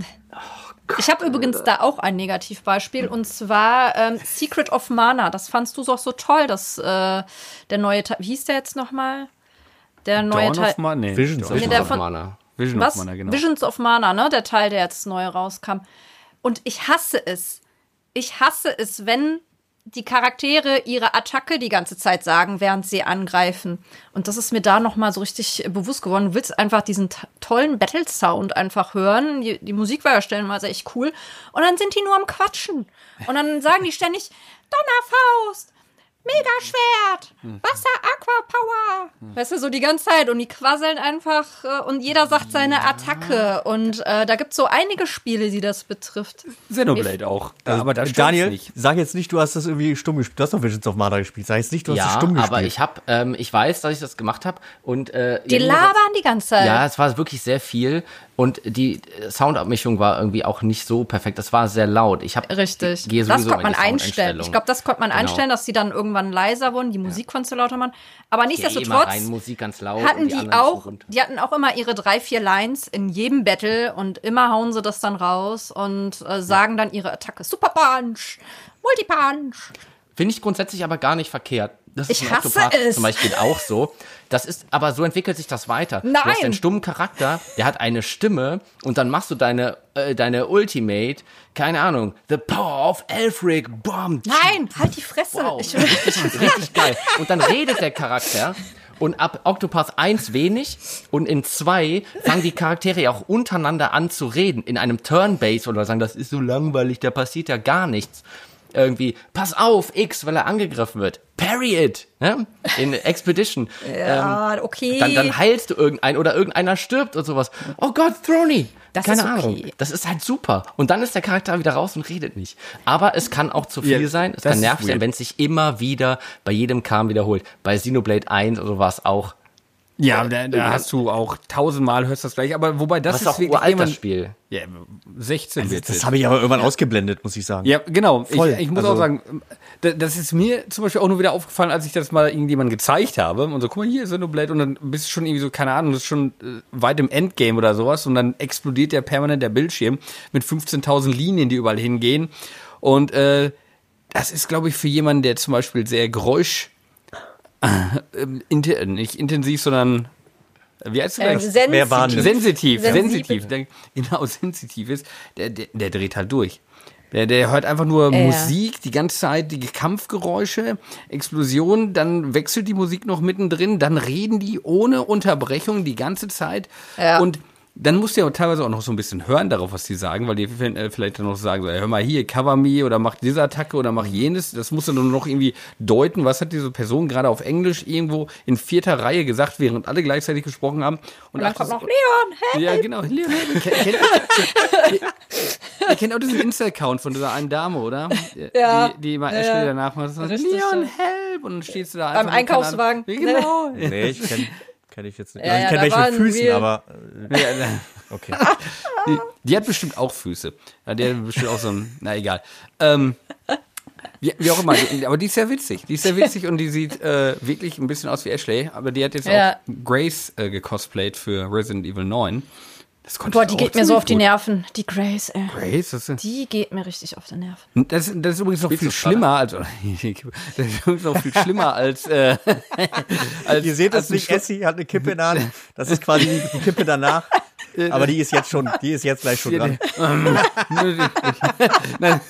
Ich habe übrigens da auch ein Negativbeispiel und zwar ähm, Secret of Mana. Das fandst du doch so toll, dass äh, der neue Teil, wie hieß der jetzt nochmal? Der neue Dawn Teil. of Mana. Nee, Visions Dawn of Nee, of der Auf von- Mana. Vision Was? of Mana, genau. Visions of Mana, ne? Der Teil, der jetzt neu rauskam. Und ich hasse es. Ich hasse es, wenn die Charaktere ihre Attacke die ganze Zeit sagen, während sie angreifen. Und das ist mir da nochmal so richtig bewusst geworden. Du willst einfach diesen t- tollen Battle-Sound einfach hören. Die, die Musik war ja stellenweise echt cool. Und dann sind die nur am Quatschen. Und dann sagen die ständig, Donnerfaust, Megaschwert, Wasser, Aquapower. Weißt du, so die ganze Zeit. Und die quasseln einfach äh, und jeder sagt seine Attacke. Und äh, da gibt es so einige Spiele, die das betrifft. Xenoblade auch. Also, aber da stört's Daniel, nicht. sag jetzt nicht, du hast das irgendwie stumm gespielt. Du hast doch Visions of Mana gespielt. Sag jetzt nicht, du hast es Ja, stumm gespielt. aber ich hab, ähm, ich weiß, dass ich das gemacht habe und äh, Die ja, labern die ganze Zeit. Ja, es war wirklich sehr viel und die äh, Soundabmischung war irgendwie auch nicht so perfekt. Das war sehr laut. Ich habe Richtig. gehe Das sowieso konnte man in die einstellen. Soundeinstellung. Ich glaube, das konnte man Genau. einstellen, dass sie dann irgendwann leiser wurden, die Musik konntest du lauter machen. Aber Geh eh immer nichtsdestotrotz rein, Musik ganz laut hatten und die, anderen auch, runter. die hatten auch immer ihre drei, vier Lines in jedem Battle und immer hauen sie das dann raus und äh, sagen dann ihre Attacke. Super Punch, Multi-Punch. Finde ich grundsätzlich aber gar nicht verkehrt. Das ist Ich in hasse Octopath es. zum Beispiel auch so. Das ist, aber so entwickelt sich das weiter. Nein. Du hast einen stummen Charakter, der hat eine Stimme und dann machst du deine, äh, deine Ultimate, keine Ahnung, The Power of Elfric, bam. Nein, halt die Fresse. Wow, Ich, richtig, richtig geil. Und dann redet der Charakter und ab Octopath eins wenig und in zwei fangen die Charaktere ja auch untereinander an zu reden. In einem Turn-Base oder sagen, das ist so langweilig, da passiert ja gar nichts. Irgendwie, pass auf, X, weil er angegriffen wird. Parry it, ne? In Expedition. ja, okay. Dann, dann heilst du irgendeinen oder irgendeiner stirbt und sowas. Oh Gott, Throny. Das Keine ist okay. Ahnung. Das ist halt super. Und dann ist der Charakter wieder raus und redet nicht. Aber es kann auch zu viel Ja, sein. Es das kann ist nervig sein, weird. wenn es sich immer wieder bei jedem Kampf wiederholt. Bei Xenoblade eins oder was auch. Ja, da, da hast du auch tausendmal hörst das gleich. Aber wobei das Das ist ist auch wirklich uralt, das jemand- Spiel. Ja, sechzehn wird das es. habe ich aber irgendwann ausgeblendet, muss ich sagen. Ja, genau. Voll. Ich, ich muss Also- auch sagen, da- das ist mir zum Beispiel auch nur wieder aufgefallen, als ich das mal irgendjemandem gezeigt habe. Und so, guck mal, hier ist Xenoblade. Und dann bist du schon irgendwie so, keine Ahnung, das ist schon äh, weit im Endgame oder sowas. Und dann explodiert ja permanent der Bildschirm mit fünfzehntausend Linien, die überall hingehen. Und äh, das ist, glaube ich, für jemanden, der zum Beispiel sehr Geräusch, äh, inter, nicht intensiv, sondern, wie heißt du Ähm, das? sensitiv. Wer war denn- Sensitiv, Sensibel. sensitiv, der, genau, sensitiv ist, der, der, der dreht halt durch. Der, der hört einfach nur Ja. Musik, die ganze Zeit die Kampfgeräusche, Explosionen, dann wechselt die Musik noch mittendrin, dann reden die ohne Unterbrechung die ganze Zeit. Ja. Und dann musst du ja teilweise auch noch so ein bisschen hören darauf, was die sagen, weil die vielleicht dann noch sagen, so, hör mal hier, cover me oder mach diese Attacke oder mach jenes. Das musst du dann noch irgendwie deuten, was hat diese Person gerade auf Englisch irgendwo in vierter Reihe gesagt, während alle gleichzeitig gesprochen haben. Und, Und dann ach, kommt das- noch Leon, hey! Ja, genau. Leon, hey. Kennt, kennt, ihr kennt auch diesen Insta-Account von dieser einen Dame, oder? Ja. Die, die immer Ja, Ashley ja. danach macht, so, Richtig, Leon, ja. help! Und dann stehst du da Beim einfach. Einkaufswagen. Ja, genau. Nee, ich kenne kenn ich jetzt nicht. Ja, Also ich ja, kenne da welche war mit ein Füßen, Real- aber äh, Ja, okay. die, die hat bestimmt auch Füße. Ja, die hat bestimmt auch so ein, na egal. Ähm, wie, wie auch immer, die, aber die ist sehr witzig. Die ist sehr witzig und die sieht äh, wirklich ein bisschen aus wie Ashley, aber die hat jetzt Ja. auch Grace äh, gecosplayt für Resident Evil neun. Das konnte Boah, ich die auch geht mir so ziemlich auf die gut. Nerven. Die Grace, ey. Grace, das ist, Die geht mir richtig auf die Nerven. das, das ist übrigens noch Spielst viel du's gerade? schlimmer als, das ist übrigens noch viel schlimmer als, äh, als Ihr seht als es ein nicht, Schluck- Essie hat eine Kippe in der Hand. Das ist quasi die, die Kippe danach. Aber die ist jetzt schon, die ist jetzt gleich schon dran. Nein.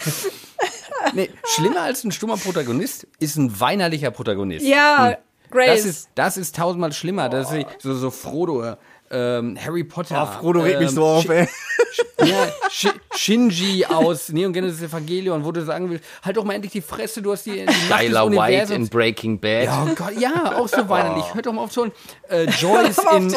Nee, schlimmer als ein stummer Protagonist ist ein weinerlicher Protagonist. Ja, Grace. Das ist, das ist tausendmal schlimmer. Das ist so, so Frodo, ähm, Harry Potter. Oh, Frodo regt mich ähm, so auf, ey. Ja, Sh- Shinji aus Neon Genesis Evangelion, wo du sagen willst, halt doch mal endlich die Fresse, du hast die, die Macht des Skylar White Universums. in Breaking Bad. Ja, oh Gott, ja, auch so weinerlich. Hört doch mal auf zu heulen. Äh, Joyce in, in,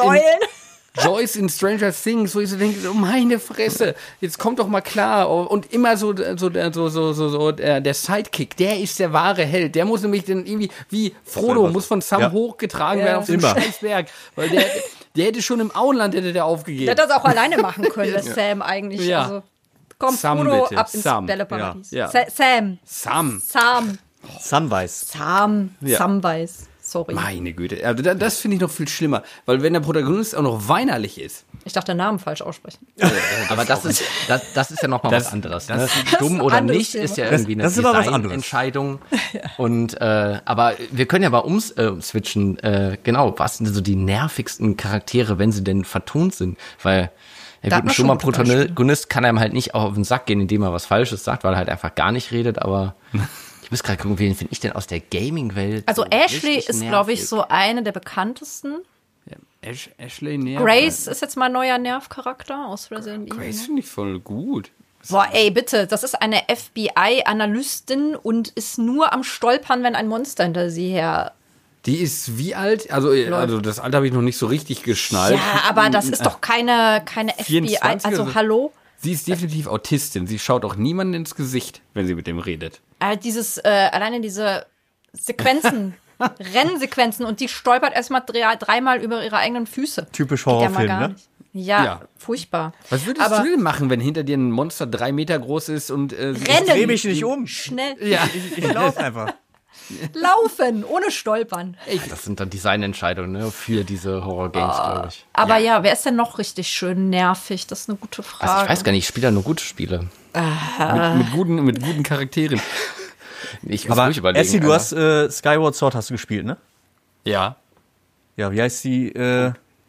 Joyce in Stranger Things, wo ich so denke, oh meine Fresse, jetzt kommt doch mal klar. Und immer so, so, so, so, so, so der, der Sidekick, der ist der wahre Held. Der muss nämlich dann irgendwie, wie Frodo, muss von Sam Ja. hochgetragen Ja. werden auf so einem Immer. Scheißberg. Weil der, der hätte schon im Auenland hätte der aufgegeben. Der hätte das auch alleine machen können, das Sam eigentlich. Ja. Also, komm, Sam, Frodo, bitte. ab ins Sam. Bälleparadies. Ja. Sa- Sam. Sam. Sam. Sunwise. Sam. Ja. Samwise. Sorry. Meine Güte. Also da- das finde ich noch viel schlimmer. Weil wenn der Protagonist auch noch weinerlich ist. Ich dachte, den Namen falsch aussprechen. Aber das ist, das, das ist ja nochmal Das- was anderes. das- Ne? das Dumm ist ein oder anderes nicht Thema. ist ja Das- irgendwie das ist eine immer was anderes. Designentscheidung. Und äh, aber wir können ja mal umswitchen. Äh, genau, was sind so die nervigsten Charaktere, wenn sie denn vertont sind? Weil ja, Da gut, hat ein man stummer schon gute Beispiele. Protagonist kann einem halt nicht auf den Sack gehen, indem er was Falsches sagt, weil er halt einfach gar nicht redet. Aber ich muss gerade gucken, wen finde ich denn aus der Gaming-Welt? Also so Ashley richtig ist, glaube ich, nervig? so eine der bekanntesten. Ash, Ashley näher. Grace ist jetzt mal ein neuer Nervcharakter aus Resident Evil. Grace finde ich voll gut. Boah, ey, bitte, das ist eine F B I-Analystin und ist nur am Stolpern, wenn ein Monster hinter sie her. Die ist wie alt? Also, also das Alter habe ich noch nicht so richtig geschnallt. Ja, aber das ist doch keine, keine F B I. vierundzwanzig Also, oder so. hallo? Sie ist definitiv Autistin. Sie schaut auch niemandem ins Gesicht, wenn sie mit dem redet. Äh, dieses, äh, alleine diese Sequenzen, Rennsequenzen und die stolpert erstmal drei, dreimal über ihre eigenen Füße. Typisch Geht ja mal Horrorfilm, gar ne? nicht. Ja, Ja. furchtbar. Was würdest Aber du denn machen, wenn hinter dir ein Monster drei Meter groß ist und äh, sie- Rennen. Dreh mich nicht um. Schnell Ja, Ich lauf einfach. laufen, ohne stolpern. Das sind dann Designentscheidungen ne, für diese Horror-Games, glaube ich. Aber ja. wer ist denn noch richtig schön nervig? Das ist eine gute Frage. Also ich weiß gar nicht, ich spiele da nur gute Spiele. mit, mit, guten, mit guten Charakteren. Ich muss Aber ruhig überlegen. Essie, du Alter. hast äh, Skyward Sword hast du gespielt, ne? Ja. Ja, wie heißt die? Äh,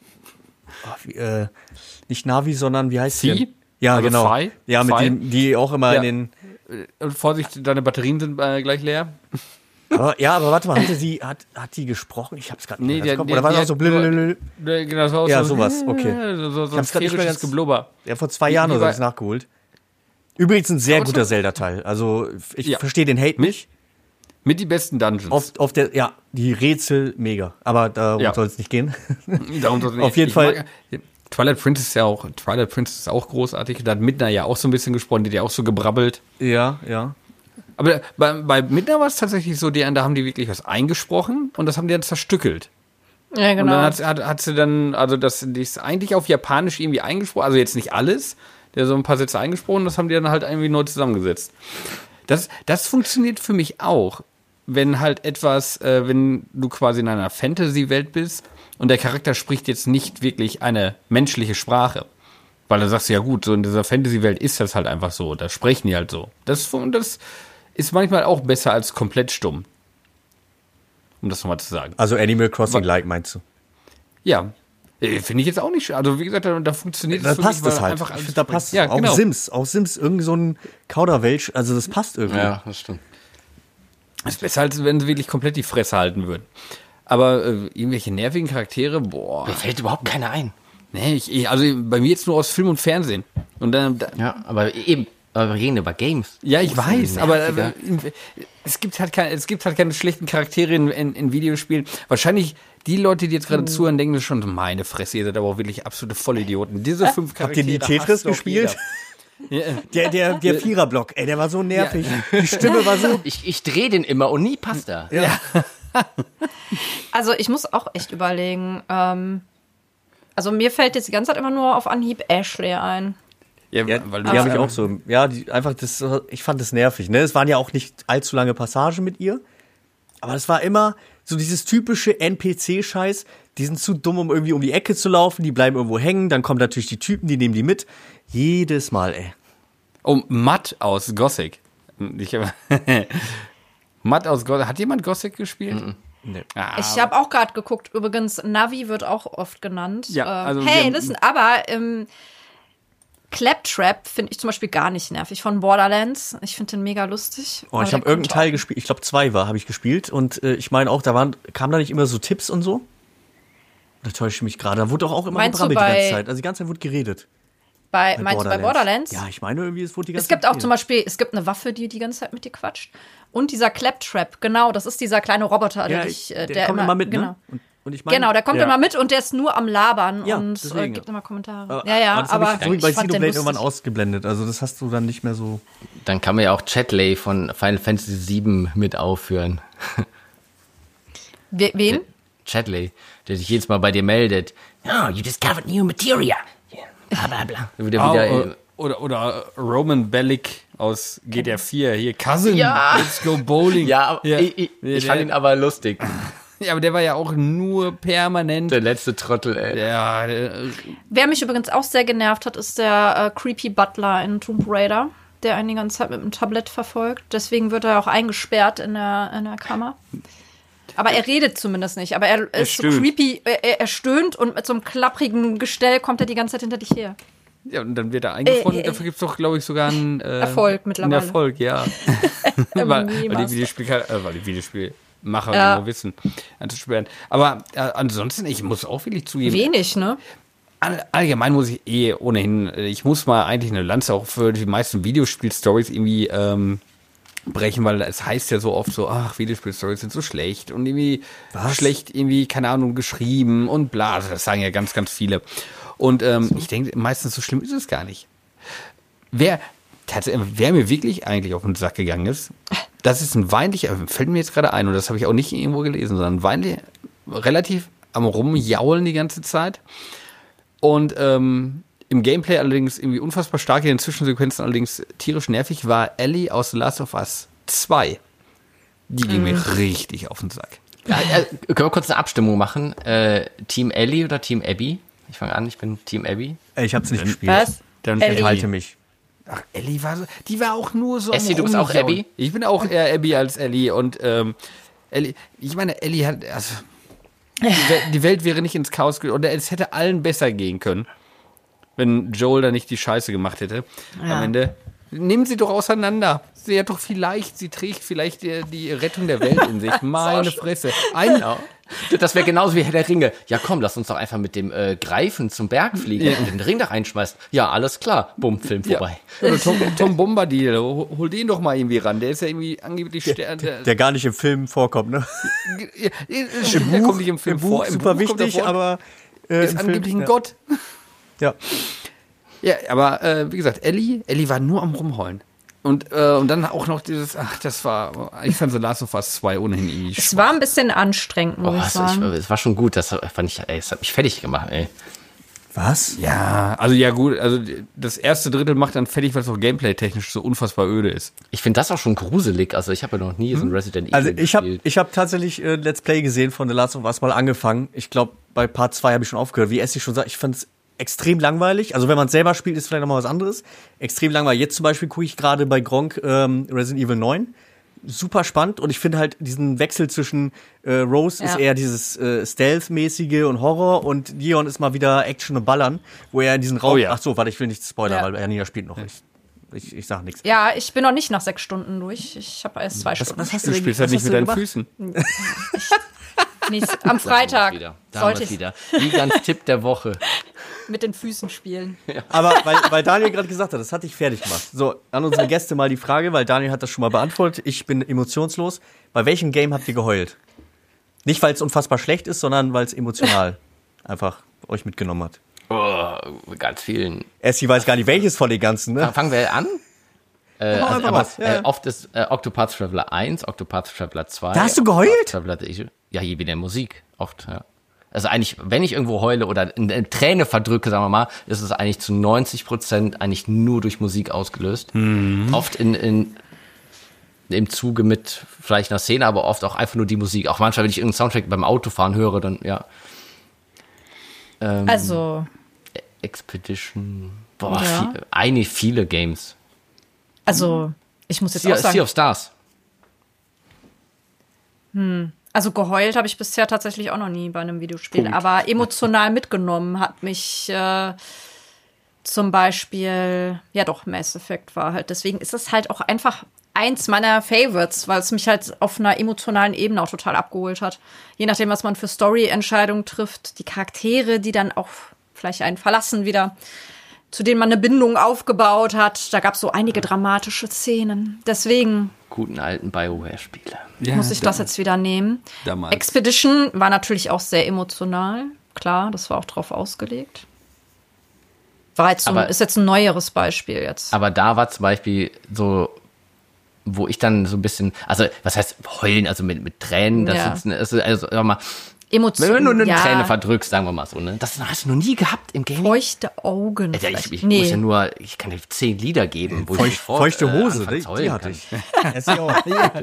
oh, wie, äh, nicht Navi, sondern wie heißt Sie? die? Ja, Also genau. Fi? Ja, mit Fi? dem, die auch immer Ja. in den. Und Vorsicht, deine Batterien sind äh, gleich leer. Aber, ja, aber warte mal, hatte sie, hat, hat die gesprochen? Ich hab's gerade nicht Nee, mehr der- ganz im Kopf. der- Oder war das der auch so hat blablabla? Äh, Genau, das war auch Ja, so, sowas, okay. So, so, so Ich ein hab's grad nicht mehr sphärisches ganz- Geblubber. Ja, vor zwei Jahren Wie oder so war- hab ich's nachgeholt. Übrigens ein sehr Aber guter schon- Zelda-Teil. Also ich Ja. verstehe den Hate nicht. Mit die besten Dungeons. Auf, auf der, ja, die Rätsel mega. Aber darum Ja. soll es nicht gehen. Darum soll's nicht- Auf jeden ich Fall- Mag, Twilight Princess ist ja auch, Twilight Princess ist auch großartig. Da hat Midna ja auch so ein bisschen gesprochen, die hat ja auch so gebrabbelt. Ja, ja. Aber bei, bei Midna war es tatsächlich so, die, da haben die wirklich was eingesprochen und das haben die dann zerstückelt. Ja, Und genau. dann hat, hat, hat sie dann, also das, die ist eigentlich auf Japanisch irgendwie eingesprochen, also jetzt nicht alles, der so ein paar Sätze eingesprochen, das haben die dann halt irgendwie neu zusammengesetzt. Das, das funktioniert für mich auch, wenn halt etwas, äh, wenn du quasi in einer Fantasy-Welt bist und der Charakter spricht jetzt nicht wirklich eine menschliche Sprache. Weil dann sagst du, ja gut, so in dieser Fantasy-Welt ist das halt einfach so, da sprechen die halt so. Das, das ist manchmal auch besser als komplett stumm. Um das nochmal zu sagen. Also Animal Crossing-like meinst du? Ja, äh, finde ich jetzt auch nicht schön. Also wie gesagt, da, da funktioniert Da es für passt mich, weil es halt. einfach Ich alles finde, da spricht. passt Ja, auch genau. Sims. Auch Sims, irgend so ein Kauderwelsch. Also das passt irgendwie. Ja, das stimmt. Ist besser, als wenn sie wirklich komplett die Fresse halten würden. Aber äh, irgendwelche nervigen Charaktere, boah. Mir fällt überhaupt keiner ein. Nee, ich, ich, also bei mir jetzt nur aus Film und Fernsehen. Und dann, da, Ja, aber eben, aber wir reden über Games. ja, ich Das ist weiß, aber nerviger. äh, es gibt halt keine, es gibt halt keine schlechten Charaktere in, in, in Videospielen. Wahrscheinlich die Leute, die jetzt gerade zuhören, denken schon, meine Fresse, ihr seid aber auch wirklich absolute Vollidioten. Diese fünf Habt Charaktere. ihr die Tetris hasst doch gespielt? jeder. Ja. Der, der, der Viererblock, ey, der war so nervig. Die Stimme war so. Ich, ich drehe den immer und nie passt er. Ja. Also ich muss auch echt überlegen. Ähm, also mir fällt jetzt die ganze Zeit immer nur auf Anhieb Ashley ein. Ja, Ja, weil die du habe ich auch so. Ja, die, einfach das, ich fand das nervig. Ne? Es waren ja auch nicht allzu lange Passagen mit ihr. Aber es war immer so dieses typische N P C-Scheiß. Die sind zu dumm, um irgendwie um die Ecke zu laufen. Die bleiben irgendwo hängen. Dann kommen natürlich die Typen, die nehmen die mit. Jedes Mal, ey. Oh, Matt aus Gothic. Ich hab, Matt aus Gothic. Hat jemand Gothic gespielt? Mhm. Nee. Ah, Ich habe auch gerade geguckt, übrigens, Navi wird auch oft genannt. Ja, äh, also hey, wir- listen, aber ähm, Claptrap finde ich zum Beispiel gar nicht nervig von Borderlands. Ich finde den mega lustig. Oh, Aber ich der habe irgendeinen kommt Teil auch- gespielt. Ich glaube, zwei war, habe ich gespielt. Und äh, ich meine auch, da waren, kamen da nicht immer so Tipps und so? Da täusche ich mich gerade. Da wurde doch auch immer Meinst du gebrabbelt die ganze bei- Zeit. Also die ganze Zeit wurde geredet. Bei, meinst du bei Borderlands? Ja, ich meine irgendwie, es wurde die ganze Es gibt Zeit auch zum geredet. Beispiel, es gibt eine Waffe, die die ganze Zeit mit dir quatscht. Und dieser Claptrap, genau, das ist dieser kleine Roboter, der, Ja, dich, ich, äh, der, der kommt immer, immer mit, genau. ne? Und, und ich meine, Genau, der kommt ja. immer mit und der ist nur am Labern Ja, und äh, deswegen. gibt immer Kommentare. Aber- ja, ja, das hab aber ich vorhin ich bei fand den Xenoblade irgendwann lustig. ausgeblendet. Also das hast du dann nicht mehr so. Dann kann man ja auch Chatley von Final Fantasy sieben mit aufführen. We wen? Chatley, der sich jedes Mal bei dir meldet. Oh, you discovered new materia. Yeah. Bla bla bla. Wieder, Oh, wieder, oder, oder, oder Roman Bellic aus G T A vier. Hier, Cousin, Ja. let's go bowling. ja, aber ja. ich, ich, Ja, ich fand der- ihn aber lustig. Ja, aber der war ja auch nur permanent. Der letzte Trottel, ey. Ja, der, Wer mich übrigens auch sehr genervt hat, ist der äh, Creepy Butler in Tomb Raider, der einen die ganze Zeit mit dem Tablett verfolgt. Deswegen wird er auch eingesperrt in der, in der Kammer. Aber er redet zumindest nicht. Aber er ist so stöhnt. creepy, er, er stöhnt und mit so einem klapprigen Gestell kommt er die ganze Zeit hinter dich her. ja, und dann wird er eingefroren. Äh, äh, Dafür gibt es doch, glaube ich, sogar einen äh, Erfolg mittlerweile. Einen Erfolg, ja. weil, weil, die Niemals. Videospiel, äh, weil die Videospielmacher Ja. genau wissen, anzusperren. Aber äh, ansonsten, ich muss auch wirklich zugeben, Wenig, ne? all, allgemein muss ich eh ohnehin, äh, ich muss mal eigentlich eine Lanze auch für die meisten Videospiel-Stories irgendwie ähm, brechen, weil es heißt ja so oft so, ach, Videospiel-Stories sind so schlecht und irgendwie schlecht irgendwie, keine Ahnung, geschrieben und bla, also das sagen ja ganz, ganz viele. Und ähm, ich denke, meistens so schlimm ist es gar nicht. Wer, tatsächlich, wer mir wirklich eigentlich auf den Sack gegangen ist, das ist ein weinlicher, fällt mir jetzt gerade ein, und das habe ich auch nicht irgendwo gelesen, sondern ein weinlicher, relativ am Rumjaulen die ganze Zeit. Und ähm, im Gameplay allerdings irgendwie unfassbar stark, in den Zwischensequenzen allerdings tierisch nervig, war Ellie aus The Last of Us zwei. Die ging mir richtig auf den Sack. Ja, äh, können wir kurz eine Abstimmung machen? Äh, Team Ellie oder Team Abby? Ich fange an, ich bin Team Abby. Ey, ich hab's nicht gespielt. Was? Dann Ellie. Ich halte mich. Ach, Ellie war so, die war auch nur so. am Essie, du bist auch Rumjaulen. Abby? Ich bin auch eher Abby als Ellie und ähm, Ellie, ich meine, Ellie hat, also, die, Welt, die Welt wäre nicht ins Chaos ge- oder es hätte allen besser gehen können, wenn Joel da nicht die Scheiße gemacht hätte. Ja. Am Ende. Nehmen sie doch auseinander. Sie hat doch vielleicht, sie trägt vielleicht die, die Rettung der Welt in sich. Meine Fresse. Ein, Das wäre genauso wie Herr der Ringe. Ja komm, lass uns doch einfach mit dem äh, Greifen zum Berg fliegen und den Ring da reinschmeißen. Ja, alles klar. Bumm, Film vorbei. Ja. Oder Tom, Tom Bombadil, hol hol den doch mal irgendwie ran. Der ist ja irgendwie angeblich Stern. Der, Der gar nicht im Film vorkommt, ne? ja, stimmt, der kommt nicht im Film Im Buch vor. Im super Buch kommt er wichtig, vor. aber äh, ist im angeblich Film, ein Gott. Ja. Ja, aber äh, wie gesagt, Ellie, Ellie war nur am Rumheulen. Und, äh, und dann auch noch dieses, ach, das war, ich fand The Last of Us zwei ohnehin irgendwie Es war ein bisschen anstrengend, muss Oh, ich es, sagen. ich, es war schon gut. Das fand ich, ey, es hat mich fertig gemacht, ey. Was? Ja, also ja gut, also das erste Drittel macht dann fertig, weil es auch gameplay-technisch so unfassbar öde ist. Ich finde das auch schon gruselig. Also ich habe ja noch nie so ein Resident Evil Also ich habe gespielt. ich hab tatsächlich äh, Let's Play gesehen von The Last of Us mal angefangen. Ich glaube, bei Part zwei habe ich schon aufgehört. Wie Essi schon sagt, ich fand es extrem langweilig. Also wenn man es selber spielt, ist vielleicht noch mal was anderes. Extrem langweilig. Jetzt zum Beispiel gucke ich gerade bei Gronk ähm, Resident Evil neun. Super spannend. Und ich finde halt diesen Wechsel zwischen äh, Rose Ja. ist eher dieses äh, Stealth-mäßige und Horror und Leon ist mal wieder Action und Ballern, wo er in diesen Raum... Oh ja. Ach so, warte, ich will nicht spoilern, Ja. weil Janina spielt noch. Ich, ich, ich sag nichts. Ja, ich bin noch nicht nach sechs Stunden durch. Ich habe erst zwei Stunden. was hast Du spielst halt was nicht hast mit du deinen gemacht? Füßen. Nächst, am Freitag Wieder. Da haben sollte wir's ich wieder. Vigans Tipp der Woche. mit den Füßen spielen. Aber weil, weil Daniel gerade gesagt hat, das hat dich fertig gemacht. So, an unsere Gäste mal die Frage, weil Daniel hat das schon mal beantwortet. Ich bin emotionslos. Bei welchem Game habt ihr geheult? Nicht, weil es unfassbar schlecht ist, sondern weil es emotional einfach euch mitgenommen hat. Oh, ganz vielen. Essi weiß gar nicht, welches von den ganzen, ne? Fangen wir an. Äh, Mach also, einfach aber, was, ja. äh, oft ist äh, Octopath Traveler eins, Octopath Traveler zwei. Da hast du geheult? Octopath Traveler, ich, ja, hier wieder Musik. Oft, ja. Also eigentlich, wenn ich irgendwo heule oder eine Träne verdrücke, sagen wir mal, ist es eigentlich zu neunzig Prozent eigentlich nur durch Musik ausgelöst. Mhm. Oft in, in im Zuge mit vielleicht einer Szene, aber oft auch einfach nur die Musik. Auch manchmal, wenn ich irgendeinen Soundtrack beim Autofahren höre, dann, ja. Ähm, Also. Expedition. Boah, Ja. viel, eigentlich viele Games. Also, ich muss jetzt Sea, auch sagen. Sea of Stars. Also geheult habe ich bisher tatsächlich auch noch nie bei einem Videospiel, aber emotional mitgenommen hat mich äh, zum Beispiel, ja doch, Mass Effect war halt. Deswegen ist es halt auch einfach eins meiner Favorites, weil es mich halt auf einer emotionalen Ebene auch total abgeholt hat. Je nachdem, was man für Story-Entscheidungen trifft, die Charaktere, die dann auch vielleicht einen verlassen wieder, zu denen man eine Bindung aufgebaut hat. Da gab es so einige dramatische Szenen. Deswegen Guten alten BioWare-Spiele. Ja, muss ich das jetzt wieder nehmen. Damals. Expedition war natürlich auch sehr emotional. Klar, das war auch drauf ausgelegt. War jetzt so, Aber- ist jetzt ein neueres Beispiel jetzt. Aber da war zum Beispiel so, wo ich dann so ein bisschen, also was heißt heulen, also mit, mit Tränen, das Ja. ist, also, also sag mal, Emotion, wenn du nur eine ja, Träne verdrückst, sagen wir mal so, ne? Das hast du noch nie gehabt im Gaming. feuchte Augen. Ja, vielleicht. ich, ich nee. muss ja nur, ich kann dir zehn Lieder geben, wo Feucht, ich sofort, feuchte äh, Hose, anfangen die, zu die heulen hatte kann. ich. Essi auch.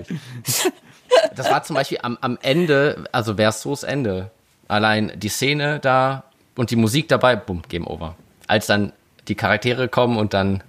Das war zum Beispiel am, am Ende, also Versus Ende, allein die Szene da und die Musik dabei, bumm, Game Over. Als dann die Charaktere kommen und dann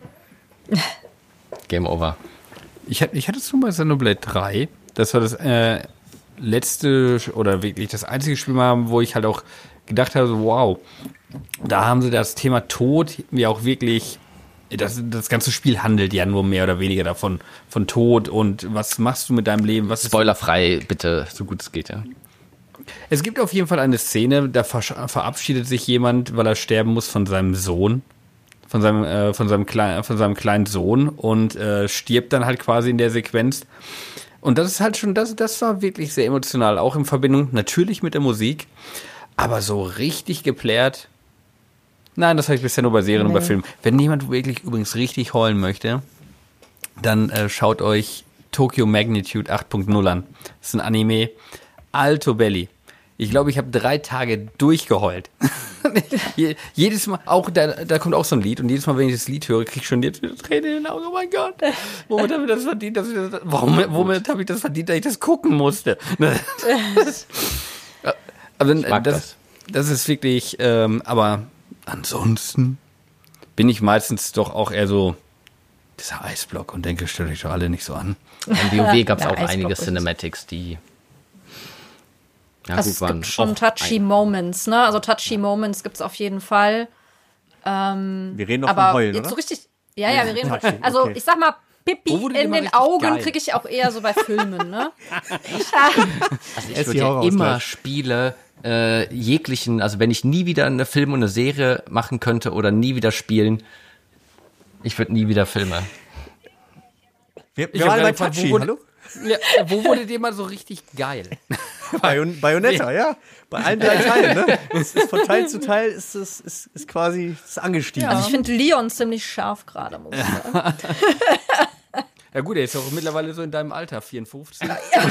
Game Over. Ich hatte, ich hatte es nur bei Xenoblade drei. Das war das äh, letzte oder wirklich das einzige Spiel mal, wo ich halt auch gedacht habe, so, wow, da haben sie das Thema Tod ja auch wirklich, das, das ganze Spiel handelt ja nur mehr oder weniger davon, von Tod und was machst du mit deinem Leben, was ist. Spoilerfrei, bitte, so gut es geht, ja. Es gibt auf jeden Fall eine Szene, da ver- verabschiedet sich jemand, weil er sterben muss von seinem Sohn. Von seinem, äh, von seinem, kleinen, von seinem kleinen Sohn und äh, stirbt dann halt quasi in der Sequenz. Und das ist halt schon, das, das war wirklich sehr emotional, auch in Verbindung natürlich mit der Musik, aber so richtig geplärt. Nein, das habe ich bisher nur bei Serien und bei Filmen. Wenn jemand wirklich übrigens richtig heulen möchte, dann äh, schaut euch Tokyo Magnitude acht Punkt null an. Das ist ein Anime. Alto Belli. Ich glaube, ich habe drei Tage durchgeheult. Je, jedes Mal, auch da, da kommt auch so ein Lied und jedes Mal, wenn ich das Lied höre, kriege ich schon jetzt wieder Tränen in den Augen. Oh mein Gott, womit habe ich das verdient? Dass ich das, warum, womit habe ich das verdient, dass ich das gucken musste? Aber Ich mag das, das. das ist wirklich, ähm, aber ansonsten bin ich meistens doch auch eher so dieser Eisblock und denke, stellt euch doch alle nicht so an. Im WoW gab es Ja, auch Eisblock einige ist es. Cinematics, die ja, Also gut es waren. gibt schon Auch touchy ein- Moments, ne? Also touchy Moments gibt's auf jeden Fall. Wir reden noch Aber vom Heulen, jetzt oder? so richtig, ja, ja, wir reden von, Touchy, also okay. ich sag mal, Pipi Wo wurde dir in mal den richtig Augen geil? kriege ich auch eher so bei Filmen, ne? Also ich Essi, würde hau ja raus, immer gleich. Spiele äh, jeglichen, also wenn ich nie wieder eine Film und eine Serie machen könnte oder nie wieder spielen, ich würde nie wieder Filme. Wir, Ich wir hab waren bei gerade gefragt, Touchy, wo wurde- hallo? Ja, wo wurde dir mal so richtig geil? Bayon Bayonetta, ja. Bei allen drei Teilen, ne? Es ist von Teil zu Teil ist es ist, ist quasi ist angestiegen. Also ich finde Leon ziemlich scharf gerade, muss ich sagen. Ja gut, er ist auch mittlerweile so in deinem Alter, vierundfünfzig.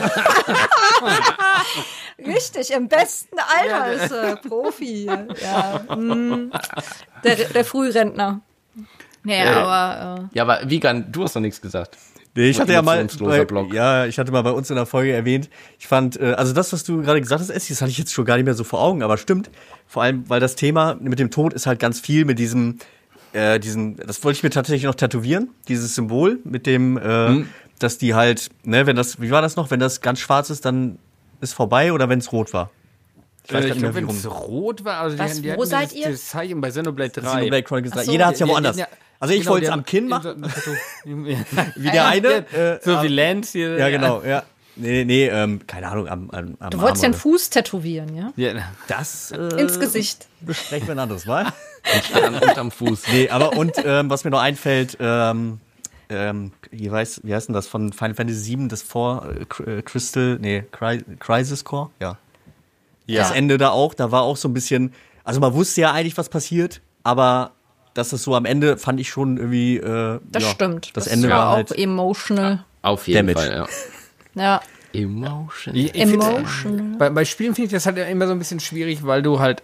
Richtig, im besten Alter ist er Profi. Ja. mm. Der, der Frührentner. Nee, aber äh, Ja, aber Wigan, du hast noch nichts gesagt. Nee, ich hatte ja mal, Emotionsloser bei, Block. ja, ich hatte mal bei uns in der Folge erwähnt, ich fand, äh, also das, was du gerade gesagt hast, Essi, das hatte ich jetzt schon gar nicht mehr so vor Augen, aber stimmt. Vor allem, weil das Thema mit dem Tod ist halt ganz viel mit diesem, äh, diesen, das wollte ich mir tatsächlich noch tätowieren, dieses Symbol mit dem, äh, Mhm. dass die halt, ne, wenn das, wie war das noch, wenn das ganz schwarz ist, dann ist vorbei oder wenn es rot war? Ich weiß Äh, gar ich nicht mehr, glaube, wie wenn es rum. rot war, also Was, die, die wo hatten seid dieses, ihr? dieses Zeichen bei Xenoblade drei. Xenoblade Chronicles drei. Ach so. Jeder hat's ja Die- die- woanders. ja, Also ich genau, wollte es die am haben- Kinn machen, so- so- wie der eine. Äh, So wie Lance hier. ja, genau, ja. Nee, nee, ähm, keine Ahnung, am, am, am Du wolltest ja Arm einen Fuß tätowieren, ja? Ja, Das äh, Ins Gesicht. besprechen wir ein anderes Mal. Stern unterm Fuß. Nee, aber und ähm, was mir noch einfällt, ähm, ähm, wie, weiß, wie heißt denn das von Final Fantasy sieben, das vor äh, Crystal, nee, Cry, Crisis Core? Ja. Ja. Das Ende da auch, da war auch so ein bisschen, also man wusste ja eigentlich, was passiert, aber dass es so am Ende fand ich schon irgendwie, äh, Das ja, stimmt. Das, Ende war war auch halt, emotional. Auf jeden Damage. Fall, ja. Ja. Emotion. Ich, ich find, Emotional. bei, bei Spielen finde ich das halt immer so ein bisschen schwierig, weil du halt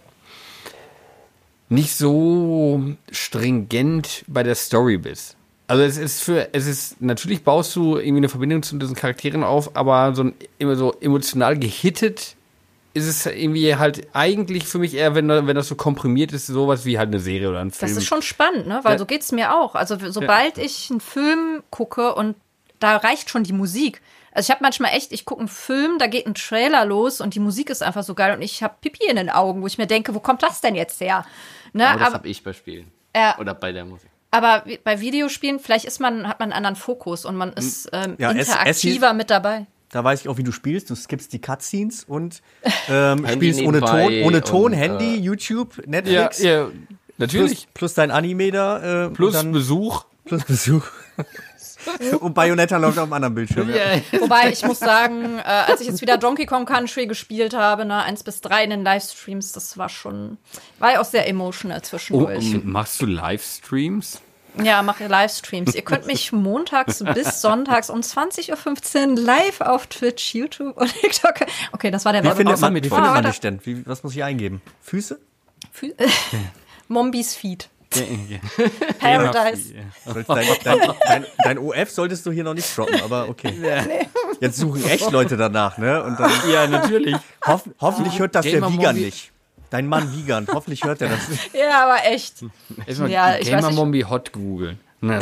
nicht so stringent bei der Story bist. Also es ist für, es ist, natürlich baust du irgendwie eine Verbindung zu diesen Charakteren auf, aber so ein, immer so emotional gehittet ist es irgendwie halt eigentlich für mich eher, wenn, wenn das so komprimiert ist, sowas wie halt eine Serie oder ein Film. Das ist schon spannend, ne? Weil Ja. so geht's mir auch. Also sobald ich einen Film gucke und da reicht schon die Musik. Also ich habe manchmal echt, ich gucke einen Film, da geht ein Trailer los und die Musik ist einfach so geil und ich habe Pipi in den Augen, wo ich mir denke, wo kommt das denn jetzt her? Ne? Genau das aber, habe ich bei Spielen. Ja. Oder bei der Musik. aber wie- bei Videospielen, vielleicht ist man, hat man einen anderen Fokus und man ist ähm, Ja, es- interaktiver es- mit dabei. da weiß ich auch, wie du spielst, du skippst die Cutscenes und ähm, Handy spielst ohne nebenbei Ton, ohne Ton, und, Handy, äh, YouTube, ja, Netflix, ja, plus, natürlich. plus dein Anime da, äh, Plus und dann Besuch. plus Besuch. Und Bayonetta läuft auf dem anderen Bildschirm. Ja. Wobei ich muss sagen, äh, als ich jetzt wieder Donkey Kong Country gespielt habe, ne, eins bis drei in den Livestreams, das war schon, war ja auch sehr emotional Oh, zwischendurch. m- machst du Livestreams? Ja, mache Livestreams. Ihr könnt mich montags bis sonntags um zwanzig Uhr fünfzehn live auf Twitch, YouTube und TikTok. Okay, das war der Wie findet außer man, wie Mittwoch. findet Ah, man warte. dich denn? Wie, was muss ich eingeben? Füße? Fü- Mombis Feed. Ja, ja. Paradise. Sollst Dein, dein, dein, dein O F solltest du hier noch nicht droppen, aber okay. Jetzt suchen echt Leute danach, ne? Und dann Ja, natürlich. hoff, hoffentlich hört das der Gamer Wiegand Mombi- nicht. Dein Mann Wiegand, hoffentlich hört er das nicht. Ja, aber echt. Erstmal Ja, ich weiß Gamer nicht. Mombi Hot googeln. Na,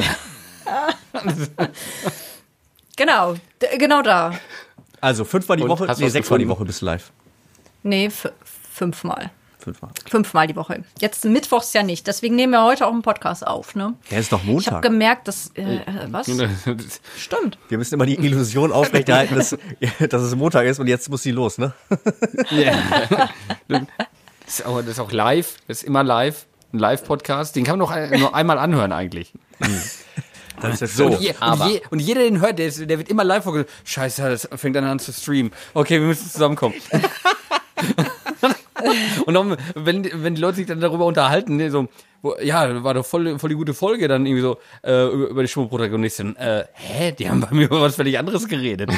Genau. D genau da. Also fünfmal die Und, Woche, hast du nee, was sechsmal die gefunden? Woche bist du live. Nee, f- fünfmal. Fünfmal. Fünfmal die Woche. Jetzt mittwochs ja nicht. Deswegen nehmen wir heute auch einen Podcast auf, ne? Ja, ist doch Ich habe Montag. gemerkt, dass. Äh, äh, was? Stimmt. Wir müssen immer die Illusion aufrechterhalten, dass, dass es Montag ist und jetzt muss sie los, ne? Ja. Das ist, auch, das ist auch live, das ist immer live, ein Live-Podcast. Den kann man noch ein- nur einmal anhören eigentlich. Das ist ja So. schön. Und, je, aber- und, je, und jeder, den hört, der, ist, der wird immer live vorgestellt. Scheiße, das fängt dann an zu streamen. Okay, wir müssen zusammenkommen. Und dann, wenn, wenn die Leute sich dann darüber unterhalten, ne, so, wo, ja, war doch voll, voll die gute Folge, dann irgendwie so äh, über, über die Schwimmerprotagonistin. Äh, hä, die haben bei mir über was völlig anderes geredet.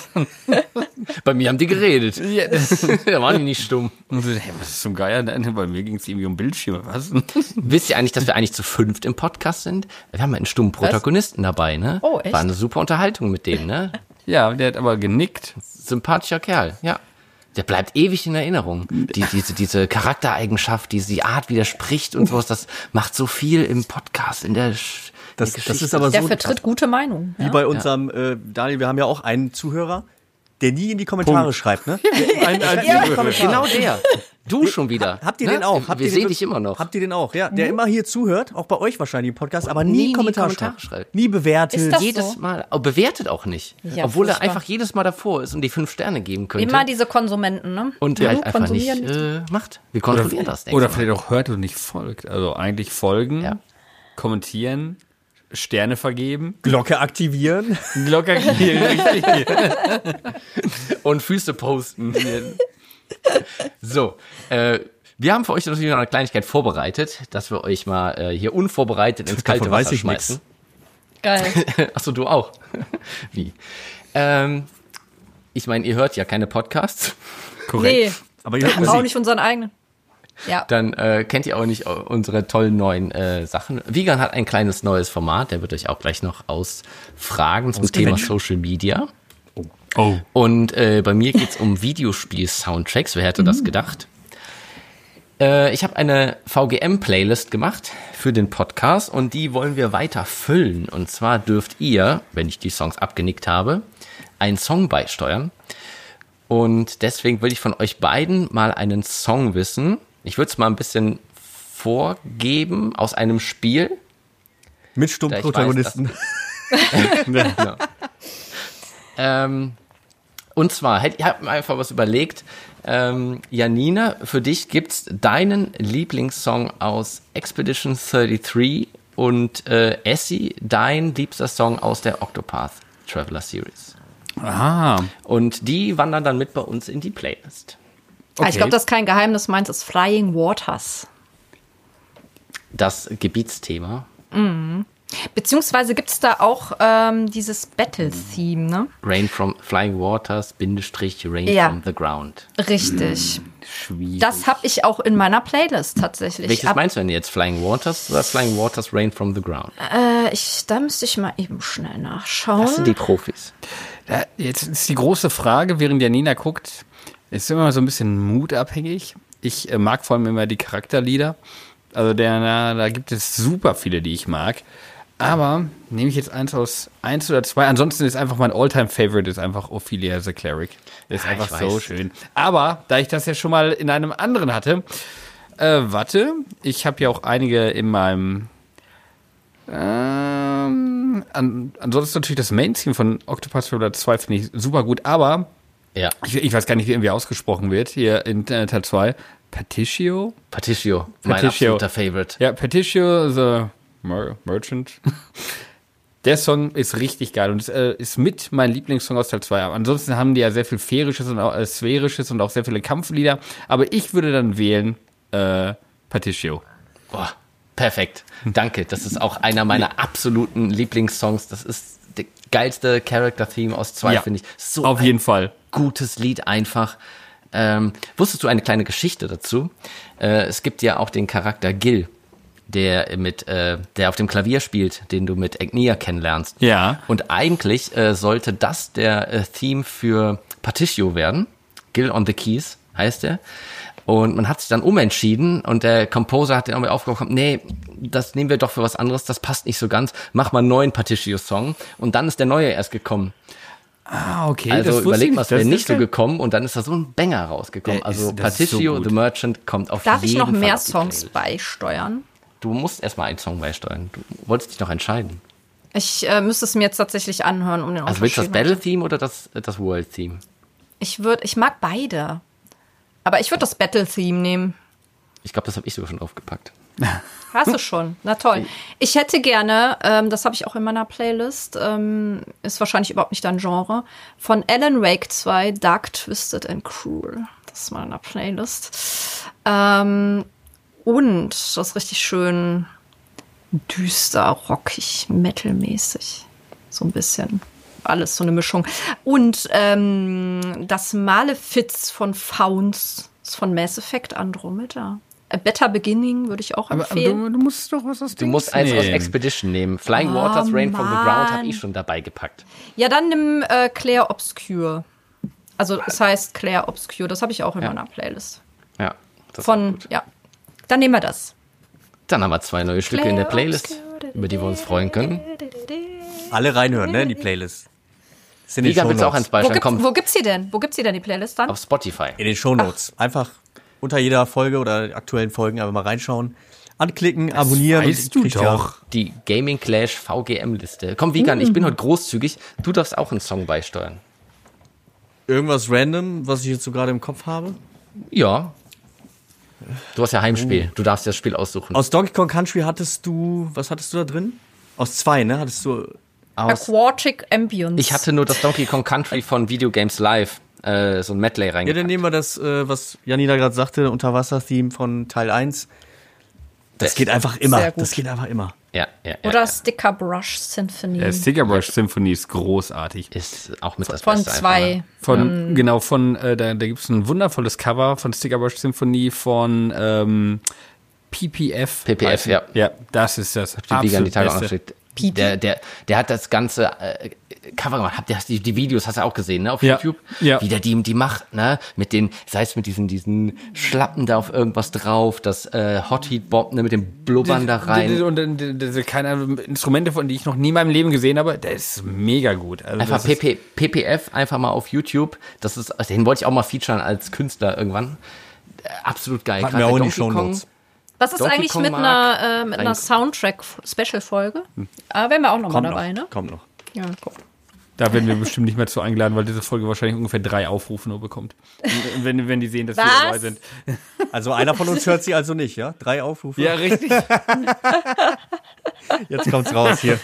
Bei mir haben die geredet. Ja, das, Da waren die nicht stumm. und so, hä, was ist zum Geier? Nein, bei mir ging es irgendwie um Bildschirme. Was? Wisst ihr eigentlich, dass wir eigentlich zu fünft im Podcast sind? Wir haben einen stummen Protagonisten dabei, ne? Oh, echt? War eine super Unterhaltung mit dem, ne? Ja, der hat aber genickt. Sympathischer Kerl, ja. Der bleibt ewig in Erinnerung. Die, diese, diese Charaktereigenschaft, diese die Art, wie der spricht und sowas, das macht so viel im Podcast, in der, Sch- Das, in der das Geschichte. ist aber Der so, vertritt gute Meinung. wie Ja? bei unserem, äh, Daniel, wir haben ja auch einen Zuhörer, der nie in die Kommentare Punkt. schreibt, ne? Ein, ein, Genau der. Du schon wieder. Habt ihr ne? den auch? Habt Wir ihr sehen den, dich immer noch. Habt ihr den auch, ja? Der immer hier zuhört, auch bei euch wahrscheinlich im Podcast, aber nie, Nie, einen nie Kommentar Kommentare schreibt. schreibt. Nie bewertet. Ist das Jedes so? Mal. Oh, bewertet auch nicht. Ja, Obwohl er furchtbar. einfach jedes Mal davor ist und die fünf Sterne geben könnte. Immer diese Konsumenten, ne? und Ja, halt einfach nicht konsumieren äh, macht. Wir kontrollieren das. Oder nächstes Mal. vielleicht auch hört und nicht folgt. Also eigentlich folgen, Ja. kommentieren, Sterne vergeben, Glocke aktivieren. Glocke aktivieren, richtig. Und Füße posten. So, äh, wir haben für euch natürlich noch eine Kleinigkeit vorbereitet, dass wir euch mal äh, hier unvorbereitet ins kalte Davon weiß Wasser ich schmeißen. Geil. Achso, du auch. Wie? Ähm, ich meine, ihr hört ja keine Podcasts. Nee, Aber ihr hört auch Musik. nicht unseren eigenen. Ja. Dann äh, kennt ihr auch nicht unsere tollen neuen äh, Sachen. Vegan hat ein kleines neues Format, der wird euch auch gleich noch ausfragen zum Thema Social Media. Oh. Und äh, bei mir geht's um Videospiel-Soundtracks. Wer hätte das gedacht? Äh, ich habe eine V G M-Playlist gemacht für den Podcast und die wollen wir weiter füllen. Und zwar dürft ihr, wenn ich die Songs abgenickt habe, einen Song beisteuern. Und deswegen will ich von euch beiden mal einen Song wissen. Ich würde es mal ein bisschen vorgeben aus einem Spiel. Mit Stummprotagonisten. Genau. Ähm, Und zwar, hätt- ich habe mir einfach was überlegt. Ähm, Janina, für dich gibt's deinen Lieblingssong aus Expedition dreiunddreißig und äh, Essie, dein liebster Song aus der Octopath Traveler Series. Ah, Und die wandern dann mit bei uns in die Playlist. Ah, Ich glaube, das ist kein Geheimnis. Meins ist Flying Waters. Das Gebietsthema. Beziehungsweise gibt es da auch ähm, dieses Battle-Theme, ne? Rain from Flying Waters, Bindestrich, Rain Ja. from the Ground. Richtig. schwierig. Das habe ich auch in meiner Playlist tatsächlich. Welches Ab- meinst du denn jetzt? Flying Waters oder Flying Waters, Rain from the Ground? Äh, ich, da müsste ich mal eben schnell nachschauen. Das sind die Profis. Ja, jetzt ist die große Frage, während Janina guckt, ist immer so ein bisschen mutabhängig. Ich äh, mag vor allem immer die Charakterlieder. Also der, na, da gibt es super viele, die ich mag. Aber nehme ich jetzt eins aus eins oder zwei. Ansonsten ist einfach mein All-Time-Favorite ist einfach Ophelia the Cleric. Ist Ja, einfach ich so weiß. schön. Aber da ich das ja schon mal in einem anderen hatte, äh, warte, ich habe ja auch einige in meinem ähm, an, ansonsten natürlich das Main-Theme von Octopath Traveler zwei finde ich super gut, aber Ja. ich, ich weiß gar nicht, wie irgendwie ausgesprochen wird hier in äh, Teil zwei. Petitio? Patricio, mein Patricio. absoluter Favorite. Ja, Petitio the Mer Merchant. Der Song ist richtig geil und ist, äh, ist mit mein Lieblingssong aus Teil zwei. Ansonsten haben die ja sehr viel Färisches und auch, äh, Sphärisches und auch sehr viele Kampflieder. Aber ich würde dann wählen äh, Petitio. Boah, perfekt. Danke. Das ist auch einer meiner absoluten Lieblingssongs. Das ist der geilste Character-Theme aus zwei, Ja, finde ich. So auf ein jeden Fall. gutes Lied einfach. Ähm, wusstest du eine kleine Geschichte dazu? Äh, es gibt ja auch den Charakter Gil, der mit, äh, der auf dem Klavier spielt, den du mit Agnia kennenlernst. Ja. Und eigentlich äh, sollte das der äh, Theme für Patricio werden. Gil on the Keys heißt er. Und man hat sich dann umentschieden und der Composer hat den auch mal aufgekommen, nee, das nehmen wir doch für was anderes, das passt nicht so ganz, mach mal einen neuen Patricio-Song. Und dann ist der neue erst gekommen. Ah, okay. Also überleg mal, es wäre nicht so geil. gekommen und dann ist da so ein Banger rausgekommen. Der Also ist- das ist so Patricio, gut. The Merchant kommt auf Darf jeden ich noch Fall mehr auf die Songs Playlist. beisteuern? Du musst erstmal einen Song beisteuern. Du wolltest dich noch entscheiden. Ich äh, müsste es mir jetzt tatsächlich anhören, um den Also willst du das Unterschied Battle-Theme oder das, das World-Theme? Ich würde, ich mag beide. Aber ich würde das Battle-Theme nehmen. Ich glaube, das habe ich sogar schon draufgepackt. Hast du schon? Na toll. Ich hätte gerne, ähm, das habe ich auch in meiner Playlist, ähm, ist wahrscheinlich überhaupt nicht dein Genre, von Alan Wake zwei, Dark, Twisted and Cruel. Das ist mal in der Playlist. Ähm, und das ist richtig schön düster, rockig, metalmäßig. So ein bisschen. Alles so eine Mischung. Und ähm, das Malefiz von Fauns ist von Mass Effect Andromeda. A Better Beginning würde ich auch Aber, aber empfehlen. du, du musst doch was aus Du musst eins aus nehmen. Expedition nehmen. Flying Oh, Waters, Rain from the Ground habe Mann. ich schon dabei gepackt. Ja, dann nimm äh, Claire Obscure. Also es heißt Claire Obscure. Das habe ich auch in Ja. meiner Playlist. Ja, das ist Von, gut. ja. Dann nehmen wir das. Dann haben wir zwei neue Stücke in der Claire Playlist, Obscure. über die wir uns freuen können. Alle reinhören, ne, in die Playlist. Ist in den Liga willst du auch ans Shownotes. Wo, Beispiel gibt, kommen wo gibt's die denn? Wo gibt's die denn, die Playlist dann? auf Spotify. In den Shownotes. Einfach unter jeder Folge oder aktuellen Folgen einfach mal reinschauen. Anklicken, abonnieren. weißt du kriegt ihr doch. Die Gaming Clash V G M-Liste. Komm, Wigan, ich bin heute großzügig. Du darfst auch einen Song beisteuern. Irgendwas random, was ich jetzt so gerade im Kopf habe. Ja. Du hast ja Heimspiel. Du darfst dir das Spiel aussuchen. Aus Donkey Kong Country hattest du, was hattest du da drin? Aus zwei, ne? Hattest du Aus, Aquatic Ambience. ich hatte nur das Donkey Kong Country von Video Games Live, äh, so ein Medley Ja, dann reingepackt. nehmen wir das, äh, was Janina gerade sagte, Unterwasser-Theme von Teil eins. Das geht einfach immer. Sehr gut. Das geht einfach immer. Ja, ja, ja, Oder ja. Sticker Brush Symphony. Der Sticker Brush Symphony ist großartig. Ist auch mit das von Beste einfach, zwei. ne? Von, genau, von, äh, da, da gibt es ein wundervolles Cover von Sticker Brush Symphony von ähm, P P F. P P F, ja. Ja, das ist das Die Wigan die Tage auch noch Beste. geschickt. Der, der, der hat das ganze äh, Cover gemacht. Habt ihr die, die Videos hast du auch gesehen, ne? Auf Ja, YouTube? ja. Wie der die, die macht, ne? Mit den, sei es mit diesen, diesen Schlappen da auf irgendwas drauf, das äh, Hot Heat Bob, ne, mit dem Blubbern da rein. Und, und, und, und keine Instrumente, von die ich noch nie in meinem Leben gesehen habe, der ist mega gut. Also Einfach das ist- P P, P P F einfach mal auf YouTube. Das ist, den wollte ich auch mal featuren als Künstler irgendwann. Äh, Absolut geil. Packen Gerade wir auch bei in die Donkey Kong. Shownotes. Was ist Donkey eigentlich Kong mit Mark einer, äh, mit einer rein- Soundtrack-Special-Folge? Ah, wären wir auch noch mal Kommt dabei, noch. ne? Kommt noch. Ja, guck. Da werden wir bestimmt nicht mehr zu eingeladen, weil diese Folge wahrscheinlich ungefähr drei Aufrufe nur bekommt. Und wenn, wenn die sehen, dass Was? wir dabei sind. Also einer von uns hört sie also nicht, ja? Drei Aufrufe. Ja, richtig. Jetzt kommt's raus hier.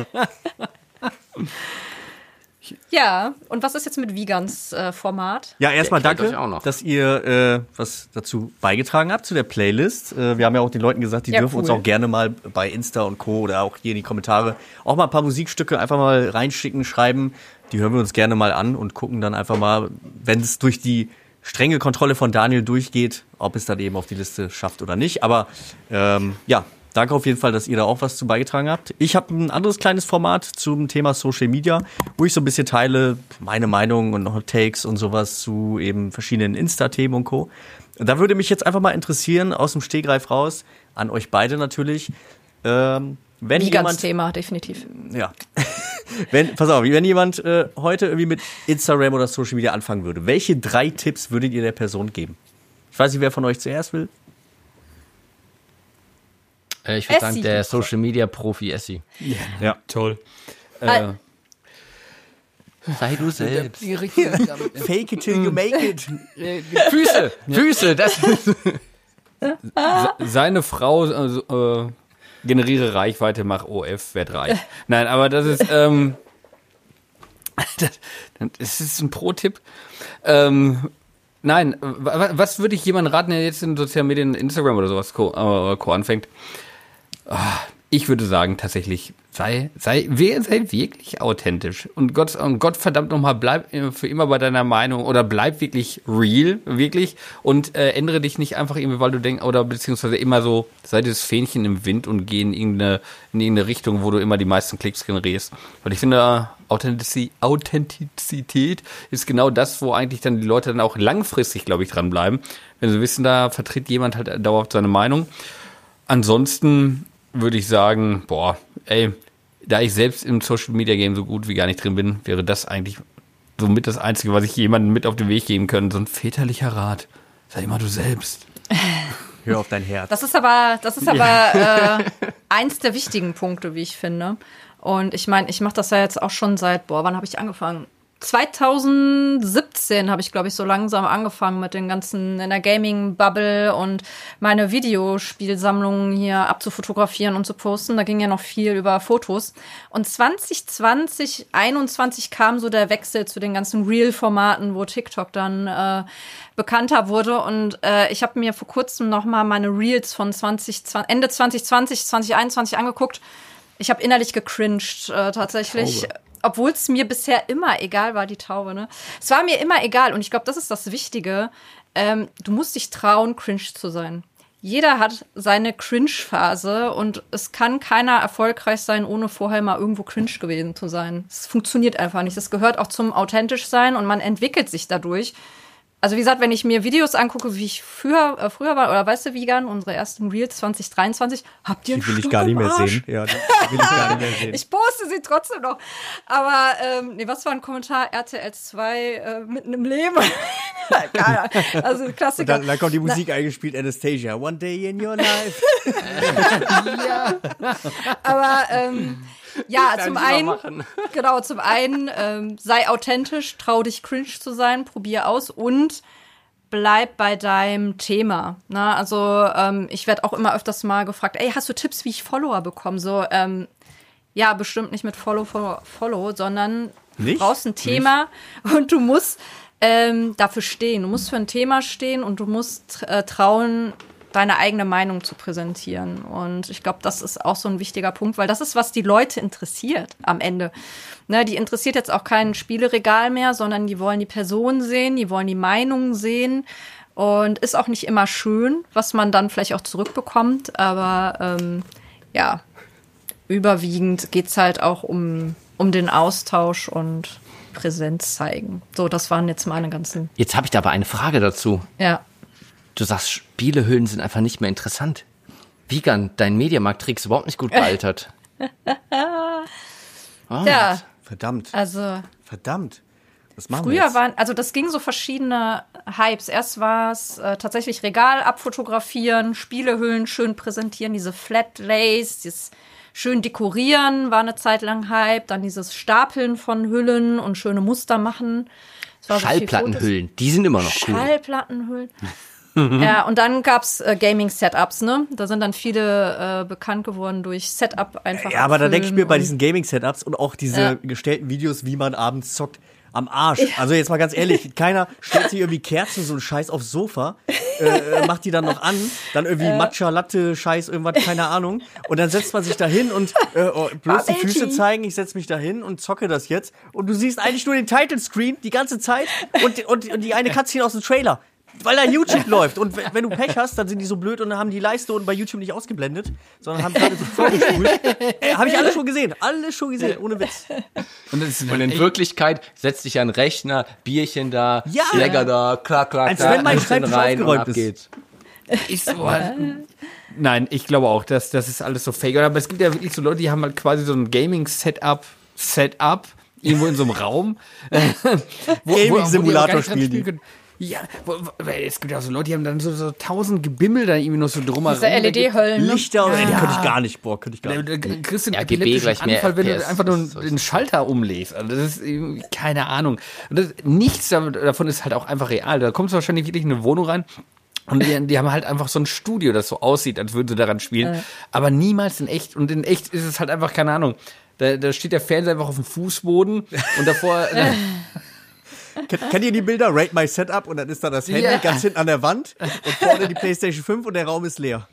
Ja, und was ist jetzt mit Vegans äh, Format? Ja, erstmal Der kennt danke, euch auch noch. dass ihr äh, was dazu beigetragen habt zu der Playlist. Äh, wir haben ja auch den Leuten gesagt, die Ja, dürfen cool. uns auch gerne mal bei Insta und Co. oder auch hier in die Kommentare auch mal ein paar Musikstücke einfach mal reinschicken, schreiben. Die hören wir uns gerne mal an und gucken dann einfach mal, wenn es durch die strenge Kontrolle von Daniel durchgeht, ob es dann eben auf die Liste schafft oder nicht. Aber ähm, ja, danke auf jeden Fall, dass ihr da auch was zu beigetragen habt. Ich habe ein anderes kleines Format zum Thema Social Media, wo ich so ein bisschen teile, meine Meinung und Hot Takes und sowas zu eben verschiedenen Insta-Themen und Co. Und da würde mich jetzt einfach mal interessieren, aus dem Stegreif raus, an euch beide natürlich, ähm, wenn Vegans jemand... Thema, definitiv. Ja. Wenn, pass auf, wenn jemand äh, heute irgendwie mit Instagram oder Social Media anfangen würde, welche drei Tipps würdet ihr der Person geben? Ich weiß nicht, wer von euch zuerst will. Äh, ich würde Essi. sagen, der Social Media Profi Essi. Ja. Toll. Äh, Äh, Sei du selbst. Fake it till you make it. Füße, Füße, das ist. seine Frau also, äh, generiere Reichweite, mach O F, werd reich. Nein, aber das ist, ähm, das, das ist ein Pro-Tipp. Ähm, nein, wa- was würde ich jemandem raten, der jetzt in sozialen Medien, Instagram oder sowas Co, äh, Co anfängt? Ah, ich würde sagen, tatsächlich, sei, sei, we- sei wirklich authentisch. Und Gott, und Gott verdammt nochmal, bleib für immer bei deiner Meinung oder bleib wirklich real, wirklich. Und äh, ändere dich nicht einfach irgendwie, weil du denkst, oder beziehungsweise immer so, sei das Fähnchen im Wind und geh in irgendeine, in irgendeine Richtung, wo du immer die meisten Klicks generierst. Weil ich finde, Authentizi- Authentizität ist genau das, wo eigentlich dann die Leute dann auch langfristig, glaube ich, dranbleiben. Wenn sie wissen, da vertritt jemand halt dauerhaft seine Meinung. Ansonsten würde ich sagen, boah, ey, da ich selbst im Social Media Game so gut wie gar nicht drin bin, wäre das eigentlich somit das Einzige, was ich jemandem mit auf den Weg geben könnte. So ein väterlicher Rat. Sei immer du selbst. Hör auf dein Herz. Das ist aber, das ist aber äh, eins der wichtigen Punkte, wie ich finde. Und ich meine, ich mache das ja jetzt auch schon seit, boah, wann habe ich angefangen? zwanzig siebzehn habe ich, glaube ich, so langsam angefangen mit den ganzen in der Gaming-Bubble und meine Videospielsammlungen hier abzufotografieren und zu posten. Da ging ja noch viel über Fotos. Und zwanzig zwanzig, einundzwanzig kam so der Wechsel zu den ganzen Reel-Formaten, wo TikTok dann äh, bekannter wurde. Und äh, ich habe mir vor kurzem noch mal meine Reels von zwanzig zwanzig, Ende zwanzig zwanzig, zwanzig einundzwanzig angeguckt. Ich habe innerlich gecringed, äh, tatsächlich. Taube. Obwohl es mir bisher immer egal war, die Taube, ne? Es war mir immer egal und ich glaube, das ist das Wichtige. Ähm, du musst dich trauen, cringe zu sein. Jeder hat seine Cringe-Phase und es kann keiner erfolgreich sein, ohne vorher mal irgendwo cringe gewesen zu sein. Es funktioniert einfach nicht. Das gehört auch zum authentisch sein und man entwickelt sich dadurch. Also wie gesagt, wenn ich mir Videos angucke, wie ich früher, äh, früher war, oder weißt du, Vegan, unsere ersten Reels zwanzig dreiundzwanzig, habt ihr einen Die will ich Stock gar nicht im mehr Arsch? sehen. Ja, die will ich gar nicht mehr sehen. Ich poste sie trotzdem noch. Aber, ähm, nee, was war ein Kommentar? R T L zwei äh, mitten im Leben. Geil. Also Und Klassiker. dann, dann kommt die Musik eingespielt, Anastasia. One day in your life. Aber ähm, ja, zum lieber einen, machen. genau, zum einen ähm, sei authentisch, trau dich cringe zu sein, probier aus und bleib bei deinem Thema. Na, also ähm, ich werde auch immer öfters mal gefragt, ey, hast du Tipps, wie ich Follower bekomme? So, ähm, ja, bestimmt nicht mit Follow, Follow, Follow, sondern Nicht? du brauchst ein Thema und du musst ähm, dafür stehen. Du musst für ein Thema stehen und du musst äh, trauen, deine eigene Meinung zu präsentieren. Und ich glaube, das ist auch so ein wichtiger Punkt, weil das ist, was die Leute interessiert am Ende. Ne, die interessiert jetzt auch kein Spieleregal mehr, sondern die wollen die Person sehen, die wollen die Meinung sehen. Und ist auch nicht immer schön, was man dann vielleicht auch zurückbekommt. Aber ähm, ja, überwiegend geht's halt auch um, um den Austausch und Präsenz zeigen. So, das waren jetzt meine ganzen. Jetzt habe ich da aber eine Frage dazu. Ja. Du sagst, Spielehüllen sind einfach nicht mehr interessant. Vegan, dein Mediamarkt-Trick ist überhaupt nicht gut gealtert. Oh, Ja, Verdammt. also Verdammt. Was machen wir früher jetzt? waren, also das ging so verschiedene Hypes. Erst war es äh, tatsächlich Regal abfotografieren, Spielehüllen schön präsentieren, diese Flat Lays, dieses Schön dekorieren war eine Zeit lang Hype. Dann dieses Stapeln von Hüllen und schöne Muster machen. So Schallplattenhüllen, die sind immer noch cool. Schallplattenhüllen. Ja, und dann gab's äh, Gaming-Setups, ne? Da sind dann viele äh, bekannt geworden durch Setup einfach. Ja, aber da denke ich mir bei und- diesen Gaming-Setups und auch diese Ja. gestellten Videos, wie man abends zockt, am Arsch. Also jetzt mal ganz ehrlich, keiner stellt sich irgendwie Kerzen, so einen Scheiß aufs Sofa, äh, macht die dann noch an, dann irgendwie Matcha, Latte, Scheiß, irgendwas, keine Ahnung. Und dann setzt man sich da hin und äh, oh, bloß die Füße zeigen, ich setz mich da hin und zocke das jetzt. Und du siehst eigentlich nur den Title-Screen die ganze Zeit und, und, und die eine Cutscene aus dem Trailer. Weil da YouTube läuft. Und w- wenn du Pech hast, dann sind die so blöd und dann haben die Leiste unten bei YouTube nicht ausgeblendet, sondern haben gerade so vorgespult. Äh, Habe ich alles schon gesehen. Alles schon gesehen, ohne Witz. Und, das ist Und in Wirklichkeit setzt sich ein Rechner, Bierchen da, Ja. Schläger da, klack, klack, Als klack, wenn mein alles dann Schreibtisch rein und aufgeräumt ab ist. geht's. ist so halt, nein, ich glaube auch, dass das ist alles so fake. Aber es gibt ja wirklich so Leute, die haben halt quasi so ein Gaming-Setup, Setup, irgendwo in so einem Raum. wo- Gaming-Simulator wo- wo die auch gar nicht dran spielen die. können. Ja, wo, wo, weil es gibt ja auch so Leute, die haben dann so, so tausend Gebimmel da irgendwie noch so drumherum. Diese L E D-Höllen. Ne? Lichter, Ja. ey, die könnte ich gar nicht, boah, könnte ich gar Da, nicht. da kriegst du einen R G B epileptischen gleich mehr Anfall, wenn F P du S. einfach nur Das ist- den Schalter umlegst. Also das ist irgendwie, keine Ahnung. Und das, nichts davon ist halt auch einfach real. Da kommst du wahrscheinlich wirklich in eine Wohnung rein und die, die haben halt einfach so ein Studio, das so aussieht, als würden sie daran spielen. Äh. Aber niemals in echt. Und in echt ist es halt einfach, keine Ahnung, da, da steht der Fernseher einfach auf dem Fußboden und davor... Kennt, kennt ihr die Bilder? Rate my Setup und dann ist da das Handy Ja. ganz hinten an der Wand und vorne die PlayStation fünf und der Raum ist leer.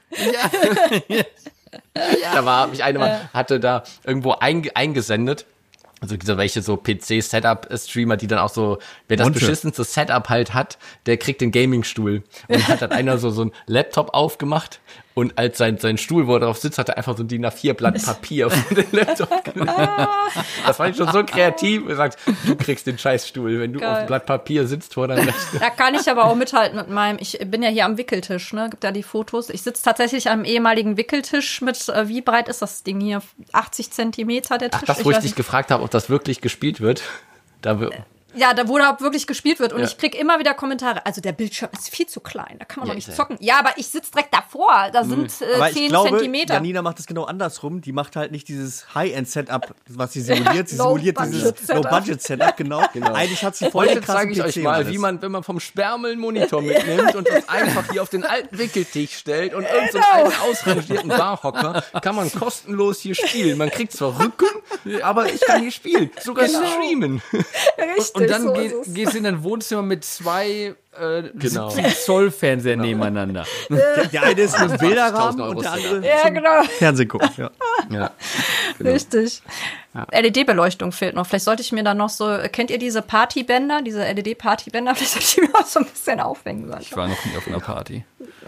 Da war mich eine mal, hatte da irgendwo einge eingesendet. Also so welche so P C-Setup-Streamer, die dann auch so, wer das Monte. beschissenste Setup halt hat, der kriegt den Gaming-Stuhl. Und hat dann einer so, so ein Laptop aufgemacht und als sein, sein Stuhl, wo er drauf sitzt, hat er einfach so ein D I N A vier Blatt Papier von dem Laptop genommen. Das fand ich schon so kreativ. Er sagt, du kriegst den Scheißstuhl, wenn du Geil. auf dem Blatt Papier sitzt vor deinem Rechner. Da kann ich aber auch mithalten mit meinem, ich bin ja hier am Wickeltisch, ne? Gibt da die Fotos. Ich sitze tatsächlich am ehemaligen Wickeltisch mit, äh, wie breit ist das Ding hier? achtzig Zentimeter der Tisch. Ach, das, Ich wo ich weiß dich nicht. gefragt habe, ob das wirklich gespielt wird. Da wir- Ja, da wo da wirklich gespielt wird. Und Ja. ich krieg immer wieder Kommentare. Also der Bildschirm ist viel zu klein, da kann man Ja, doch nicht ist er. zocken. Ja, aber ich sitze direkt davor. Da sind äh, Aber ich zehn glaube, Zentimeter. Janina macht es genau andersrum. Die macht halt nicht dieses High-End-Setup, was sie simuliert. Sie Low simuliert Budget dieses Setup. Low-Budget-Setup, genau. Eigentlich hat sie voll Heute den krassen zeige ich P euch C mal, und wie alles. man, wenn man vom Sperrmüll einen Monitor mitnimmt und das einfach hier auf den alten Wickeltisch stellt und irgendeinen so einen alten ausrangierten Barhocker, kann man kostenlos hier spielen. Man kriegt zwar Rücken, aber ich kann hier spielen, sogar streamen. Richtig, Und dann so geh, ist es. gehst du in dein Wohnzimmer mit zwei äh, Genau. siebzig Zoll Fernseher nebeneinander. Der, der eine ist mit Bilderrahmen Euro und der Setup. andere Ja, genau. Fernsehen gucken. Ja. Ja. Richtig. L E D-Beleuchtung fehlt noch. Vielleicht sollte ich mir dann noch so, kennt ihr diese Partybänder, diese L E D-Partybänder? Vielleicht sollte ich mir auch so ein bisschen aufhängen. sollen. Ich war noch nie auf einer Party.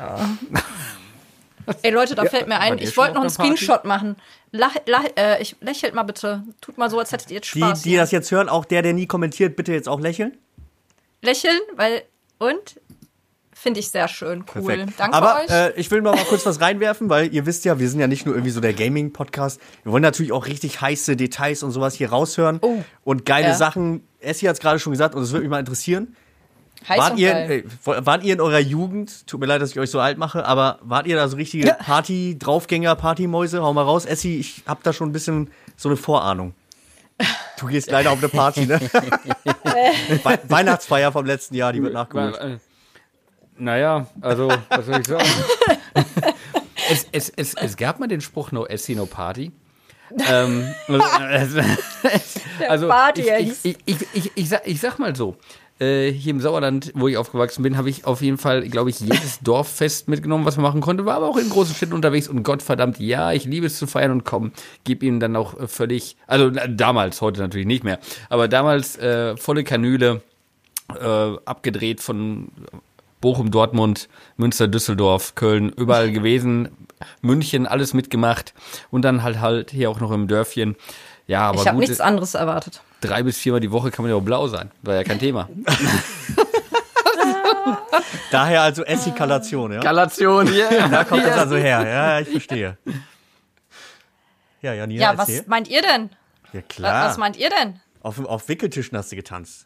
Ey Leute, da fällt mir ein, wart ihr ich schon wollte noch einen auf einer Party? Screenshot machen. Lach, lach, äh, ich, lächelt mal bitte. Tut mal so, als hättet ihr jetzt Die, Spaß. die hier. das jetzt hören, auch der, der nie kommentiert, bitte jetzt auch lächeln. Lächeln, weil, und? Finde ich sehr schön. Cool. Perfekt. Danke Aber euch. äh, ich will noch mal kurz was reinwerfen, weil ihr wisst ja, wir sind ja nicht nur irgendwie so der Gaming-Podcast. Wir wollen natürlich auch richtig heiße Details und sowas hier raushören. Oh. Und geile Ja. Sachen. Essi hat es gerade schon gesagt und es würde mich mal interessieren. Heiß Wart und ihr, geil. äh, wart ihr in eurer Jugend, tut mir leid, dass ich euch so alt mache, aber wart ihr da so richtige Party-Draufgänger, Partymäuse? Hau mal raus. Essi, ich hab da schon ein bisschen so eine Vorahnung. Du gehst leider auf eine Party, ne? We Weihnachtsfeier vom letzten Jahr, die wird nachgeholt. Äh, Naja, also, was soll ich sagen? es, es, es, es gab mal den Spruch, no Essi, no Party. ähm, also, also Party, ich, Ex. ich, ich, ich, ich, ich, sag, ich sag mal so, äh, hier im Sauerland, wo ich aufgewachsen bin, habe ich auf jeden Fall, glaube ich, jedes Dorffest mitgenommen, was man machen konnte, war aber auch in großen Städten unterwegs und Gottverdammt, ja, ich liebe es zu feiern und komm, gib ihnen dann auch äh, völlig, also na, damals, heute natürlich nicht mehr, aber damals äh, volle Kanüle, äh, abgedreht von Bochum, Dortmund, Münster, Düsseldorf, Köln, überall gewesen, München, alles mitgemacht und dann halt halt hier auch noch im Dörfchen. Ja, aber ich habe gut, nichts anderes erwartet. drei bis viermal die Woche kann man ja auch blau sein. War ja kein Thema. Daher also Essi-Kalation, ja? Galation. Da kommt das also her. Ja, ich verstehe. Ja, Janina, Ja, was erzähl. meint ihr denn? Ja, Was, klar. was meint ihr denn? Auf, auf Wickeltischen hast du getanzt.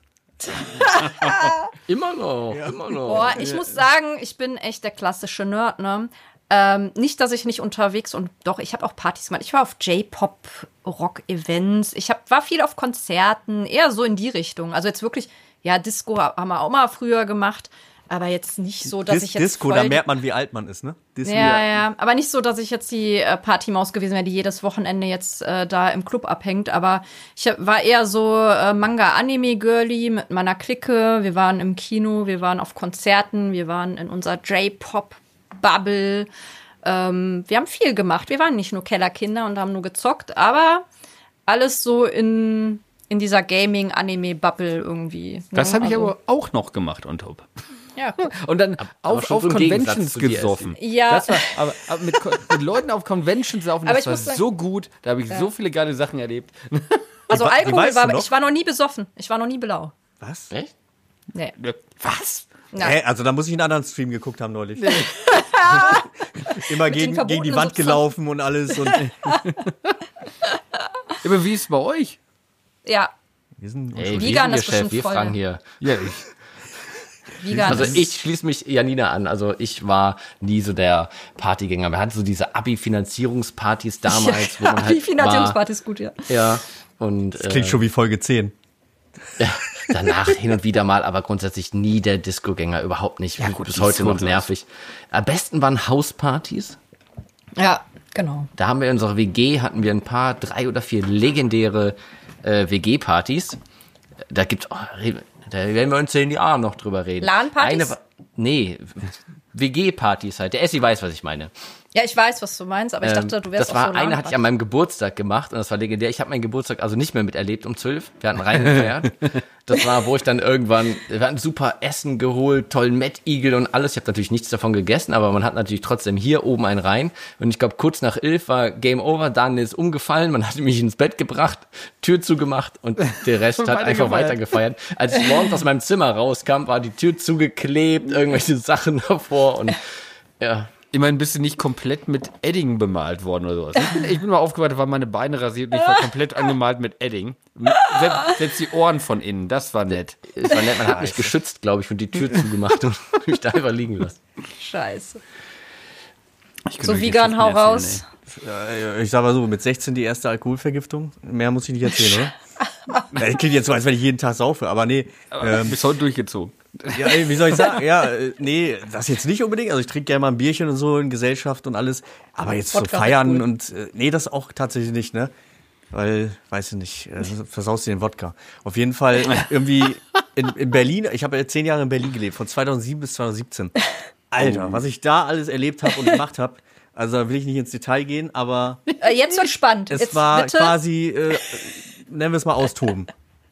Immer noch, immer noch. Boah, ich muss sagen, ich bin echt der klassische Nerd, ne? Ähm, nicht, dass ich nicht unterwegs und doch, ich habe auch Partys gemacht. Ich war auf J-Pop-Rock-Events. Ich hab, war viel auf Konzerten, eher so in die Richtung. Also jetzt wirklich, ja, Disco haben wir auch mal früher gemacht. Aber jetzt nicht so, dass Dis- ich jetzt Disco, voll da merkt man, wie alt man ist, ne? Disco, ja, ja, aber nicht so, dass ich jetzt die äh, Partymaus gewesen wäre, die jedes Wochenende jetzt äh, da im Club abhängt. Aber ich hab, war eher so äh, Manga-Anime-Girly mit meiner Clique. Wir waren im Kino, wir waren auf Konzerten, wir waren in unserer J-Pop-Bubble. Ähm, wir haben viel gemacht. Wir waren nicht nur Kellerkinder und haben nur gezockt, aber alles so in, in dieser Gaming-Anime-Bubble irgendwie. Ne? Das habe ich Also, aber auch noch gemacht on top. ja, Und dann auf, schon auf so im Gegensatz Conventions zu dir, gesoffen. Ja. Das war, aber, aber mit, Con- mit Leuten auf Conventions saufen, Aber das ich war muss sagen- so gut. Da habe ich so viele geile Sachen erlebt. also Wie wa- wie Alkohol weißt war, du noch? ich war noch nie besoffen. Ich war noch nie blau. Was? Echt? Nee. Was? Ja. Hä, also da muss ich einen anderen Stream geguckt haben neulich. Immer den gegen, gegen die verbotenen Wand Substanzen. gelaufen und alles. Und Aber wie ist es bei euch? Ja, wir sind Ey, Vegan wir ist sind Chef, bestimmt wir voll. fragen hier. Ja, ich. vegan. Also ist- ich schließe mich Janina an. Also ich war nie so der Partygänger. Wir hatten so diese Abi-Finanzierungspartys damals, wo man ja, halt die Finanzierungsparty ist gut, ja. war. Ja. Und äh, klingt schon wie Folge zehn. ja, danach hin und wieder mal, aber grundsätzlich nie der Disco-Gänger, überhaupt nicht. Ja, gut, Bis die heute noch Disco- nervig. Am besten waren Hauspartys. Ja, genau. Da haben wir in unserer W G, hatten wir ein paar, drei oder vier legendäre äh, W G-Partys. Da gibt's, oh, reden- da werden wir in zehn Jahren noch drüber reden. LAN-Partys? Eine war- Nee, W G-Partys halt. Der Essi weiß, was ich meine. Ja, ich weiß, was du meinst, aber ich dachte, Ähm, du wärst das war, auch so eine hatte ich an meinem Geburtstag gemacht und das war legendär. Ich habe meinen Geburtstag also nicht mehr miterlebt um zwölf. Wir hatten reingefeiert. Das war, wo ich dann irgendwann, wir hatten super Essen geholt, tollen Mettigel und alles. Ich habe natürlich nichts davon gegessen, aber man hat natürlich trotzdem hier oben einen rein. Und ich glaube, kurz nach elf war Game Over, Daniel ist umgefallen, man hat mich ins Bett gebracht, Tür zugemacht und der Rest hat einfach weiter gefeiert. Als ich morgens aus meinem Zimmer rauskam, war die Tür zugeklebt, irgendwelche Sachen davor und ja. Immerhin bist du nicht komplett mit Edding bemalt worden oder sowas. Ich bin, ich bin mal aufgewacht, da waren meine Beine rasiert und ich war komplett angemalt mit Edding. Selbst, selbst die Ohren von innen, das war nett. Es war nett, man hat mich geschützt, glaube ich, und die Tür zugemacht und mich da einfach liegen lassen. Scheiße. Ich könnte So euch vegan, Geschichten hau erzählen, raus. Ich sag mal so, mit sechzehn die erste Alkoholvergiftung. Mehr muss ich nicht erzählen, oder? Das klingt jetzt so, als wenn ich jeden Tag saufe, aber nee. ey. Aber bis heute durchgezogen. Ja, ey, wie soll ich sagen? Ja, äh, nee, das jetzt nicht unbedingt. Also ich trinke gerne mal ein Bierchen und so in Gesellschaft und alles. Aber jetzt Wodka so feiern Red und äh, nee, das auch tatsächlich nicht, ne? Weil, weiß ich nicht, äh, versaust dir den Wodka. Auf jeden Fall irgendwie in, in Berlin, ich habe ja zehn Jahre in Berlin gelebt, von zweitausendsieben bis zweitausendsiebzehn. Alter, was ich da alles erlebt habe und gemacht habe, also da will ich nicht ins Detail gehen, aber Äh, jetzt wird spannend. es jetzt war bitte. quasi, äh, nennen wir es mal austoben.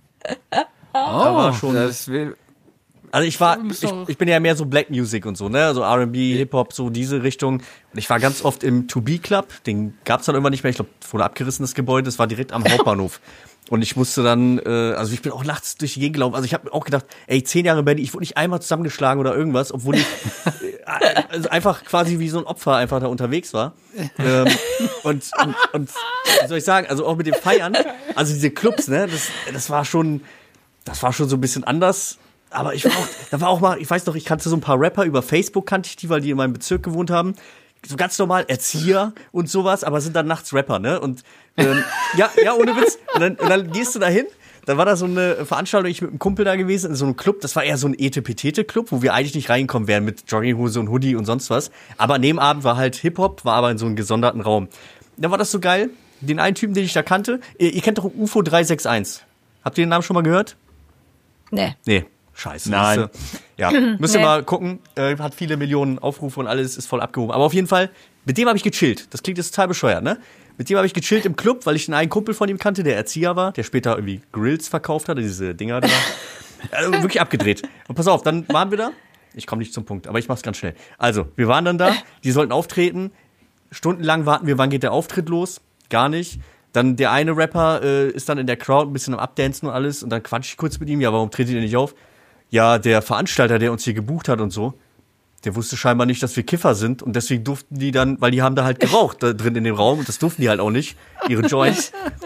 Oh, war schon- das will, Also ich war, bist ich, doch- ich bin ja mehr so Black Music und so, ne, so R and B, Hip-Hop, so diese Richtung. Und ich war ganz oft im To Be Club, den gab's dann irgendwann nicht mehr, ich glaube, wurde abgerissen, das Gebäude, das war direkt am Hauptbahnhof. Und ich musste dann, äh, also ich bin auch nachts durch die Gegend gelaufen, also ich habe auch gedacht, ey, zehn Jahre in Berlin, ich wurde nicht einmal zusammengeschlagen oder irgendwas, obwohl ich äh, also einfach quasi wie so ein Opfer einfach da unterwegs war. Ähm, und, und, und, wie soll ich sagen, also auch mit dem Feiern, also diese Clubs, ne, das, das war schon, das war schon so ein bisschen anders. Aber ich war auch, da war auch mal, ich weiß noch, ich kannte so ein paar Rapper, über Facebook kannte ich die, weil die in meinem Bezirk gewohnt haben. So ganz normal Erzieher und sowas, aber sind dann nachts Rapper, ne? Und ähm, ja, ja, ohne Witz. Und dann, und dann gehst du da hin, dann war da so eine Veranstaltung, ich mit einem Kumpel da gewesen, in so einem Club, das war eher so ein Etepetete-Club, wo wir eigentlich nicht reinkommen wären mit Jogginghose und Hoodie und sonst was. Aber an dem Abend war halt Hip-Hop, war aber in so einem gesonderten Raum. Da war das so geil, den einen Typen, den ich da kannte, ihr, ihr kennt doch U F O drei sechs eins. Habt ihr den Namen schon mal gehört? Nee. Nee, scheiße. Nein. Müsst ihr, ja, müsst ihr Nee. mal gucken. Äh, hat viele Millionen Aufrufe und alles ist voll abgehoben. Aber auf jeden Fall, mit dem habe ich gechillt. Das klingt jetzt total bescheuert, ne? Mit dem habe ich gechillt im Club, weil ich einen Kumpel von ihm kannte, der Erzieher war, der später irgendwie Grills verkauft hatte, diese Dinger da. Also wirklich abgedreht. Und pass auf, dann waren wir da. Ich komme nicht zum Punkt, aber ich mach's ganz schnell. Also, wir waren dann da, die sollten auftreten. Stundenlang warten wir, wann geht der Auftritt los? Gar nicht. Dann der eine Rapper äh, ist dann in der Crowd ein bisschen am Abdancen und alles. Und dann quatsch ich kurz mit ihm. Ja, warum tretet ihr nicht auf? Ja, der Veranstalter, der uns hier gebucht hat und so, der wusste scheinbar nicht, dass wir Kiffer sind. Und deswegen durften die dann, weil die haben da halt geraucht da drin in dem Raum. Und das durften die halt auch nicht, ihre Joints.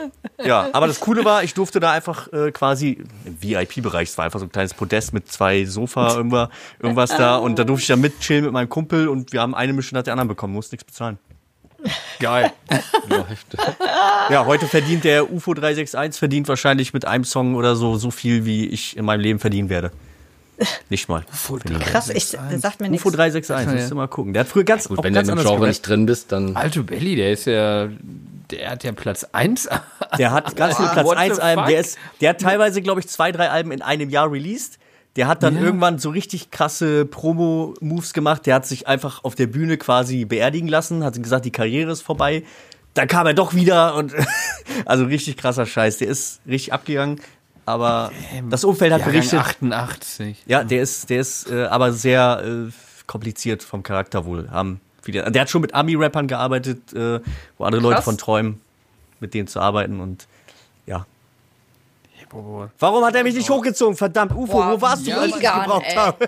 Ja, aber das Coole war, ich durfte da einfach äh, quasi im V I P-Bereich, es war einfach so ein kleines Podest mit zwei Sofa, irgendwas, irgendwas da und da durfte ich dann mit chillen mit meinem Kumpel und wir haben eine Mission nach der anderen bekommen, mussten nichts bezahlen. Geil. Ja, heute verdient der U F O drei sechs eins verdient wahrscheinlich mit einem Song oder so so viel, wie ich in meinem Leben verdienen werde. Nicht mal. Krass, ich, das sagt mir U nichts. F O drei sechs eins, musst du mal gucken. Der hat früher ganz, Gut, auch wenn du ganz in dem anders Genre gerappt. nicht drin bist, dann. Alto Belly, der ist ja, der hat ja Platz eins. Der hat ganz viele Platz What the eins Alben. fuck? Der ist, der hat teilweise, glaube ich, zwei, drei Alben in einem Jahr released. Der hat dann Ja. irgendwann so richtig krasse Promo-Moves gemacht. Der hat sich einfach auf der Bühne quasi beerdigen lassen, hat gesagt, die Karriere ist vorbei. Dann kam er doch wieder und also richtig krasser Scheiß. Der ist richtig abgegangen. Aber das Umfeld hat Jahrgang berichtet. achtundachtzig. Ja, der ist, der ist äh, aber sehr äh, kompliziert vom Charakter wohl. Haben viele, der hat schon mit Ami-Rappern gearbeitet, äh, wo andere Leute Krass. von träumen, mit denen zu arbeiten und ja. Warum hat er mich nicht hochgezogen? Verdammt, U F O, Boah, wo warst du, als ich dich Vegan, gebraucht ey. habe?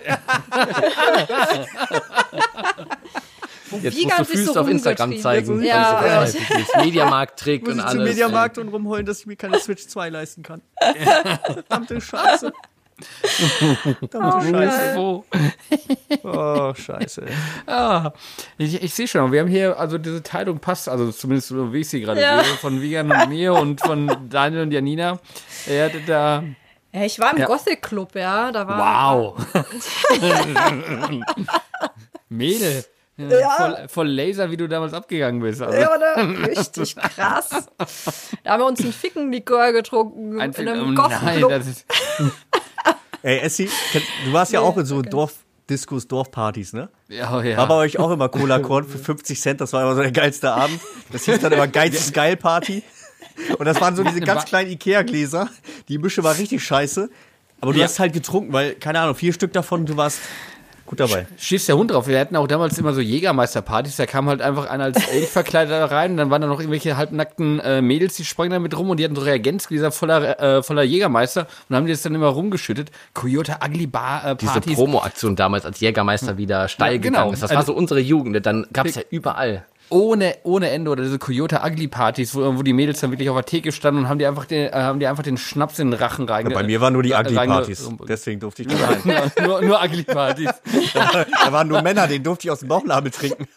Jetzt Vegan musst du sich so Füße auf Instagram rumgetrieben. zeigen. Ja, weil ja. du so fleißig bist. Mediamarkt-Trick Muss und ich alles. zum Mediamarkt und rumheulen, dass ich mir keine Switch zwei leisten kann. Verdammte Scheiße. Verdammte Scheiße. Wo? Oh, Scheiße. ey. Ah, ich, ich sehe schon, wir haben hier, also diese Teilung passt, also zumindest so wie ich sie gerade Ja. sehe, von Vegan und mir und von Daniel und Janina. Er hatte da, Ja, ich war im Ja. Gothic Club, ja, da war. wow. Mädel. Ja, Ja. Voll, voll Laser, wie du damals abgegangen bist. Also, Ja, ne? Richtig krass. Da haben wir uns einen Fickenlikör getrunken ein in oh einem nein, Goth-Club. das ist, Ey, Essi, du warst ja Nee, auch in so okay. Dorfdiskos, Dorfpartys, ne? ja, oh ja. War bei euch auch immer Cola Korn für fünfzig Cent, das war immer so der geilste Abend. Das hieß dann immer Geizes Geil Party. Und das waren so diese ganz kleinen Ikea-Gläser. Die Mische war richtig scheiße. Aber du Ja. hast halt getrunken, weil, keine Ahnung, vier Stück davon, du warst gut dabei. Schießt der Hund drauf. Wir hatten auch damals immer so Jägermeister-Partys, da kam halt einfach einer als Elch verkleidet da rein und dann waren da noch irgendwelche halbnackten äh, Mädels, die sprangen da mit rum und die hatten so Reagenzgläser voller, äh, voller Jägermeister und haben die das dann immer rumgeschüttet. Coyote Ugly Bar äh, Diese Partys. Promo-Aktion damals, als Jägermeister wieder steil Ja, genau. gegangen ist. Das war Also- so unsere Jugend. Dann gab es ja überall. Ohne, ohne Ende oder diese Coyote Ugly Partys, wo, wo die Mädels dann wirklich auf der Theke standen und haben die einfach den, äh, haben die einfach den Schnaps in den Rachen rein. Bei mir waren nur die äh, Ugly-Partys. reinge- Deswegen durfte ich da rein. Ja, nur, nur Ugly Partys. Da waren nur Männer, den durfte ich aus dem Bauchnabel trinken.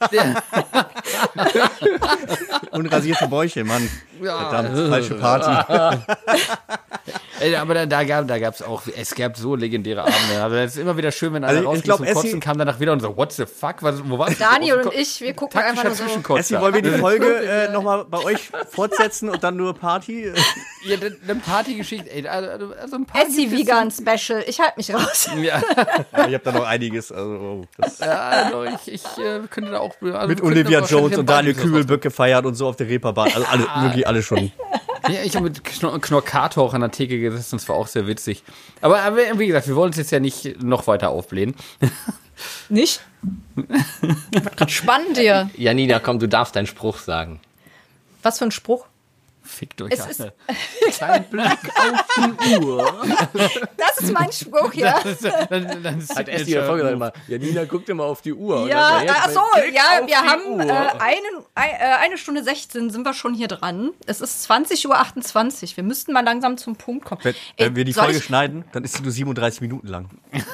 Unrasierte Bäuche, Mann. Verdammt, falsche Party. Ey, aber da, da gab da gab's auch, es gab so legendäre Abende. Also es ist immer wieder schön, wenn einer Also ich rausgeht glaub, zum Essi- Kotzen, kam danach wieder und so, what the fuck, was, wo war's? Daniel und ich, wir gucken einfach nur so. Essi, wollen wir die Folge äh, nochmal bei euch fortsetzen und dann nur Party? Ja, eine Partygeschichte, ey, also, also ein Party. Essi Vegan Special. Ich halte mich raus. Ja, Ja, ich habe da noch einiges. Also, oh, das ja, also ich, ich äh, könnte da auch. Also mit wir könnten Olivia da wahrscheinlich Jones eine und Daniel Party Kübelböck gefeiert und so auf der Reeperbahn. Also alle, wirklich alle schon. Ja, ich habe mit Knorr, Knorr Kato auch an der Theke gesessen, das war auch sehr witzig. Aber, aber wie gesagt, wir wollen uns jetzt ja nicht noch weiter aufblähen. Nicht? Spannend dir. Janina, komm, du darfst deinen Spruch sagen. Was für ein Spruch? Fickt euch Es alle. ist, Kein Blick auf die Uhr. das ist mein Spruch, ja. Dann, dann ist Hat Essi in der Folge gesagt immer, Janina, guck immer auf die Uhr. Ja, Und dann, ach so, Blick ja, auf wir die haben Uhr. äh, einen, ein, äh, eine Stunde sechzehn sind wir schon hier dran. Es ist zwanzig Uhr achtundzwanzig. Wir müssten mal langsam zum Punkt kommen. Wenn, Ey, wenn wir die soll Folge ich- schneiden, dann ist sie nur siebenunddreißig Minuten lang.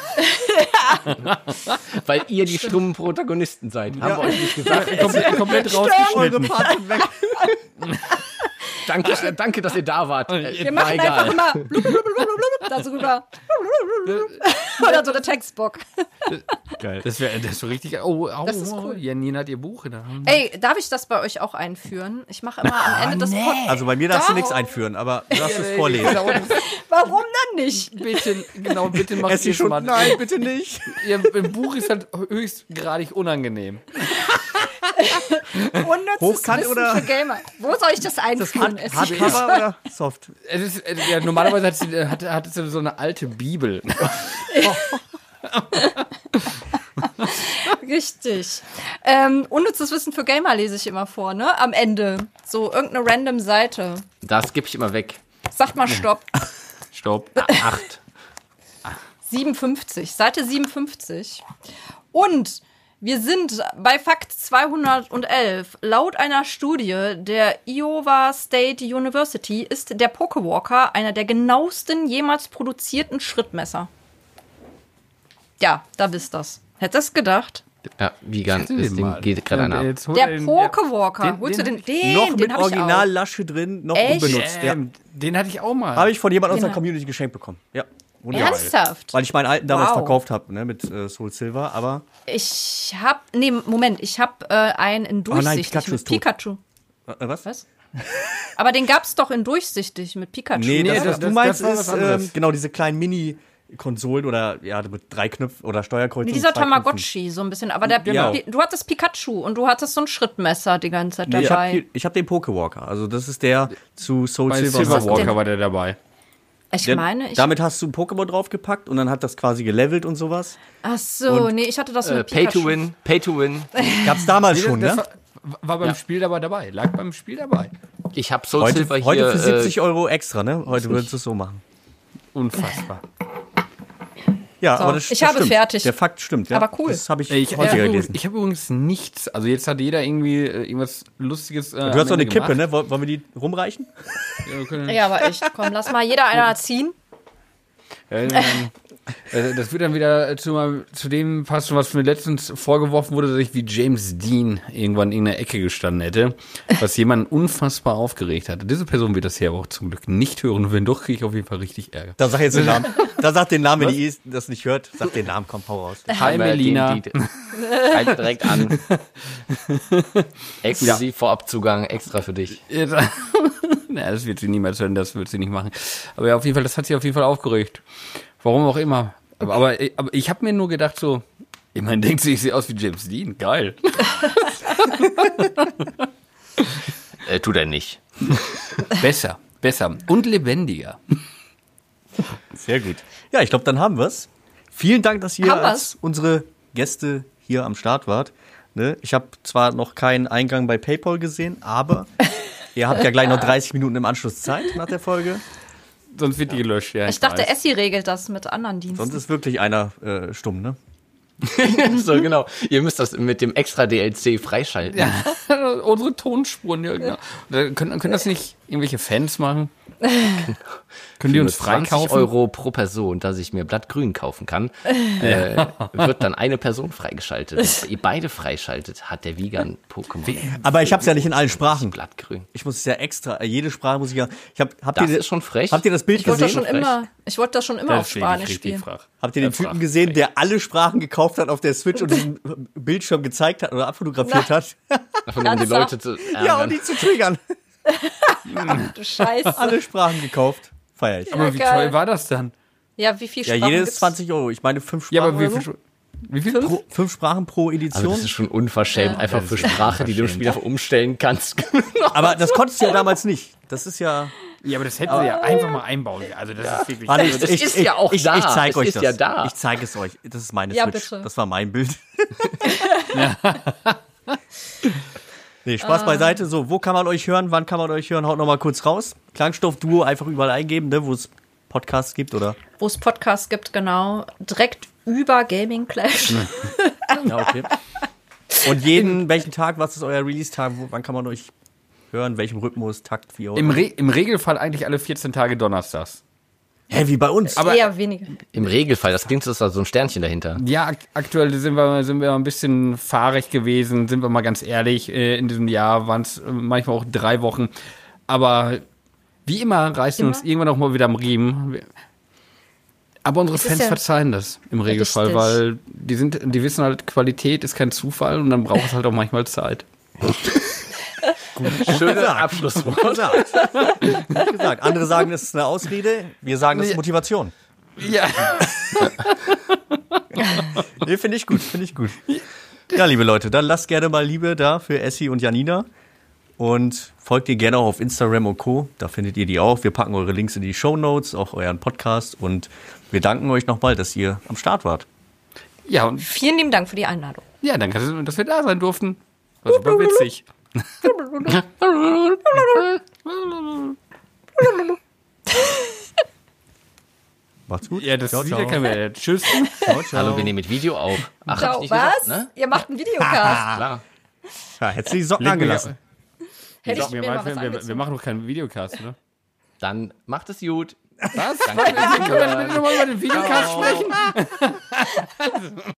Weil ihr die stummen Protagonisten seid. Haben wir euch nicht gesagt. komplett, komplett Eure rausgeschnitten. Parts sind weg. Danke, danke, dass ihr da wart. Äh, Wir machen einfach immer blub, blub, blub, blub, blub, da drüber. Oder so eine Textbox. Geil. Das wäre das wär richtig. Oh, oh, Das ist cool. Janina hat ihr Buch in der Hand. Ey, darf ich das bei euch auch einführen? Ich mache immer am Ende des Podcasts. Also bei mir darfst du Doch. nichts einführen, aber du darfst es vorlesen. Genau, Warum dann nicht? bitte, genau, bitte macht Es ist ihr schon, mal. nein, bitte nicht. Ihr im Buch ist halt höchstgradig unangenehm. Unnützes Hochkant Wissen oder- für Gamer. Wo soll ich das einführen? Es- Hardcover oder Soft? Es ist, äh, ja, normalerweise hat sie, hat, hat sie so eine alte Bibel. Richtig. Ähm, unnützes Wissen für Gamer lese ich immer vor, ne? Am Ende. So irgendeine random Seite. Das gebe ich immer weg. Sagt mal Stopp. Stopp. Acht. siebenundfünfzig. Seite siebenundfünfzig. Und Wir sind bei Fakt zweihundertelf. Laut einer Studie der Iowa State University ist der Pokewalker einer der genauesten jemals produzierten Schrittmesser. Ja, da wisst das. Hättest gedacht? Ja, Wiegand, Hatte das den Ding mal. geht gerade Ja, einer ab. jetzt hol Der den- Pokewalker. den- Holst du den? Den, noch den mit hab ich auch. Originallasche drin, noch Echt? unbenutzt. Ja. Ähm, Den hatte ich auch mal. Habe ich von jemand aus der Genau. Community geschenkt bekommen. Ja. Wunderbar. Ernsthaft? Weil ich meinen alten damals Wow. verkauft habe, ne, mit äh, Soul Silver, aber Ich hab, nee, Moment, ich hab äh, einen in Oh nein, durchsichtig Pikachu mit ist tot. Pikachu. äh, was? Was? Aber den gab's doch in durchsichtig mit Pikachu. Nee, Nee, das, das- was du das- meinst, das war was ist anderes. ähm, genau diese kleinen Mini-Konsolen oder ja, mit drei Knöpfen oder Steuerkreuzen. Nee, dieser und zwei Knöpfen. Tamagotchi, so ein bisschen. Aber der, Genau. Pi- du hattest Pikachu und du hattest so ein Schrittmesser die ganze Zeit Nee, ich habe dabei. hab den Pokewalker. Also das ist der zu Soul Bei Silver. Silver denn? Walker war der dabei. Ich Der, meine, ich. damit hast du ein Pokémon draufgepackt und dann hat das quasi gelevelt und sowas. Ach so, und- nee, ich hatte das Äh, mit pay Pikachu. to win, pay to win. Gab's damals schon, das ne? war, war beim Spiel dabei dabei. Lag beim Spiel dabei. Ich habe Soul Heute, Silver hier. heute für siebzig äh, Euro extra, ne? Heute würdest du es so machen. Unfassbar. Ja, So, aber das, ich das habe stimmt. fertig. Der Fakt stimmt, ja. Aber cool. Das habe ich, Ich, ich häufiger habe übrigens, gelesen. ich hab übrigens nichts. Also jetzt hat jeder irgendwie äh, irgendwas Lustiges. Äh, Du hast doch eine Kippe, ne? Wollen wollen wir die rumreichen? ne? Ja, aber echt, komm, lass mal jeder einer ziehen. Ja, ähm, äh, das wird dann wieder zu, zu dem passen, was mir letztens vorgeworfen wurde, dass ich wie James Dean irgendwann in der Ecke gestanden hätte, was jemanden unfassbar aufgeregt hatte. Diese Person wird das hier aber auch zum Glück nicht hören. Und wenn doch, kriege ich auf jeden Fall richtig Ärger. Da sag jetzt den Namen. Da sagt den Namen, wenn die das nicht hört. Sag den Namen, komm, hau raus. Hi einmal Melina. den- die- Halt direkt an. Exklusiv Vorabzugang extra für dich. Jetzt- Na, das wird sie niemals hören, das wird sie nicht machen. Aber ja, auf jeden Fall, das hat sie auf jeden Fall aufgeregt. Warum auch immer. Aber, aber, aber ich habe mir nur gedacht so, ich meine, denkt sie, ich sehe aus wie James Dean. Geil. Äh, tut er nicht. Besser, besser und lebendiger. Sehr gut. Ja, ich glaube, dann haben wir's. Vielen Dank, dass ihr Haben wir's? als unsere Gäste hier am Start wart. Ne? Ich habe zwar noch keinen Eingang bei PayPal gesehen, aber ihr habt ja gleich noch dreißig Minuten im Anschluss Zeit nach der Folge. Sonst wird die gelöscht, ja. Ich dachte, weiß. Essi regelt das mit anderen Diensten. Sonst ist wirklich einer äh, stumm, ne? So, genau. Ihr müsst das mit dem extra D L C freischalten. Ja, unsere Tonspuren, ja, genau. Da können, können das nicht irgendwelche Fans machen? Können die Für uns nur zwanzig freikaufen? Euro pro Person, dass ich mir Blattgrün kaufen kann, äh, wird dann eine Person freigeschaltet. Wenn ihr beide freischaltet, hat der Vegan Pokémon Aber ich hab's ja nicht in allen Sprachen. Blattgrün. Ich muss es ja extra, jede Sprache muss ich ja. Ich hab, habt, Das ihr, ist schon frech. habt ihr das Bild Ich wollte das gesehen? schon immer, ich wollte das schon immer auf Das finde ich Spanisch richtig spielen. frech. Habt ihr den Ja, Typen frech. gesehen, der alle Sprachen gekauft hat auf der Switch und diesen Bildschirm gezeigt hat oder abfotografiert hat? Davon, um die Ernsthaft? Leute zu Ja, ärgern. um die zu triggern. Du Scheiße. Alle Sprachen gekauft. Feier ich. Aber wie geil. toll war das dann? Ja, wie viel Ja, Sprachen jedes gibt's? zwanzig Euro. Ich meine, fünf Sprachen. Ja, aber wie oder viel, so? wie viel? Pro, fünf Sprachen pro Also Edition. das ist schon unverschämt, einfach für Sprache, die du im Spiel einfach umstellen kannst. Aber das konntest du ja damals nicht. Das ist ja. Ja, aber das hätten sie ja einfach mal einbauen. Also das ist wirklich... Warte, das ist ja auch ich, da. Ich zeig Es euch ist das. ja da. Ich zeige es euch. Das ist meine Ja, Switch. bitte. Das war mein Bild. Nee, Spaß Ah. beiseite. So, wo kann man euch hören? Wann kann man euch hören? Haut noch mal kurz raus. Klangstoff-Duo einfach überall eingeben, ne, wo es Podcasts gibt, oder? Wo es Podcasts gibt, genau. Direkt über Gaming Clash. Ja, okay. Und jeden, welchen Tag, was ist euer Release-Tag? Wo- Wann kann man euch hören? Welchem Rhythmus, Takt, wie auch Im, immer? Re Im Regelfall eigentlich alle vierzehn Tage donnerstags. Hä, wie bei uns? Aber- Eher weniger. Im Regelfall, das klingt so, dass da so ein Sternchen dahinter. Ja, ak aktuell sind wir, sind wir ein bisschen fahrig gewesen, sind wir mal ganz ehrlich. Äh, in diesem Jahr waren es manchmal auch drei Wochen. Aber wie immer reißen wir uns Immer? irgendwann auch mal wieder am Riemen. Aber unsere Es ist Fans ja- verzeihen das im Regelfall, Richtig. weil die sind, die wissen halt, Qualität ist kein Zufall und dann braucht es halt auch manchmal Zeit. Schöner Abschlusswort. gesagt. Gut gesagt. Andere sagen, es ist eine Ausrede. Wir sagen, es ist Motivation. Ja. Nee, finde ich gut, finde ich gut. Ja, liebe Leute, dann lasst gerne mal Liebe da für Essi und Janina. Und folgt ihr gerne auch auf Instagram und Co. Da findet ihr die auch. Wir packen eure Links in die Shownotes, auch euren Podcast. Und wir danken euch nochmal, dass ihr am Start wart. Ja, und Vielen lieben Dank für die Einladung. ja, danke, dass- dass wir da sein durften. War super witzig. Macht's gut. Ja, das ciao, sieht ciao. ja keiner mehr. Tschüss. Ciao, ciao. Hallo, wir nehmen mit Video auf. Ach, hab Ciao, ich nicht was? gesagt, ne? Ihr macht einen Videocast. Klar. Ja, hättest du die Socken Leg mir- angelassen. Hätte ich wir, mir mal machen- was wir, wir angezogen. machen doch keinen Videocast, oder? Dann macht es gut. Was? Danke. Können wir bitte nochmal über den Videocast sprechen?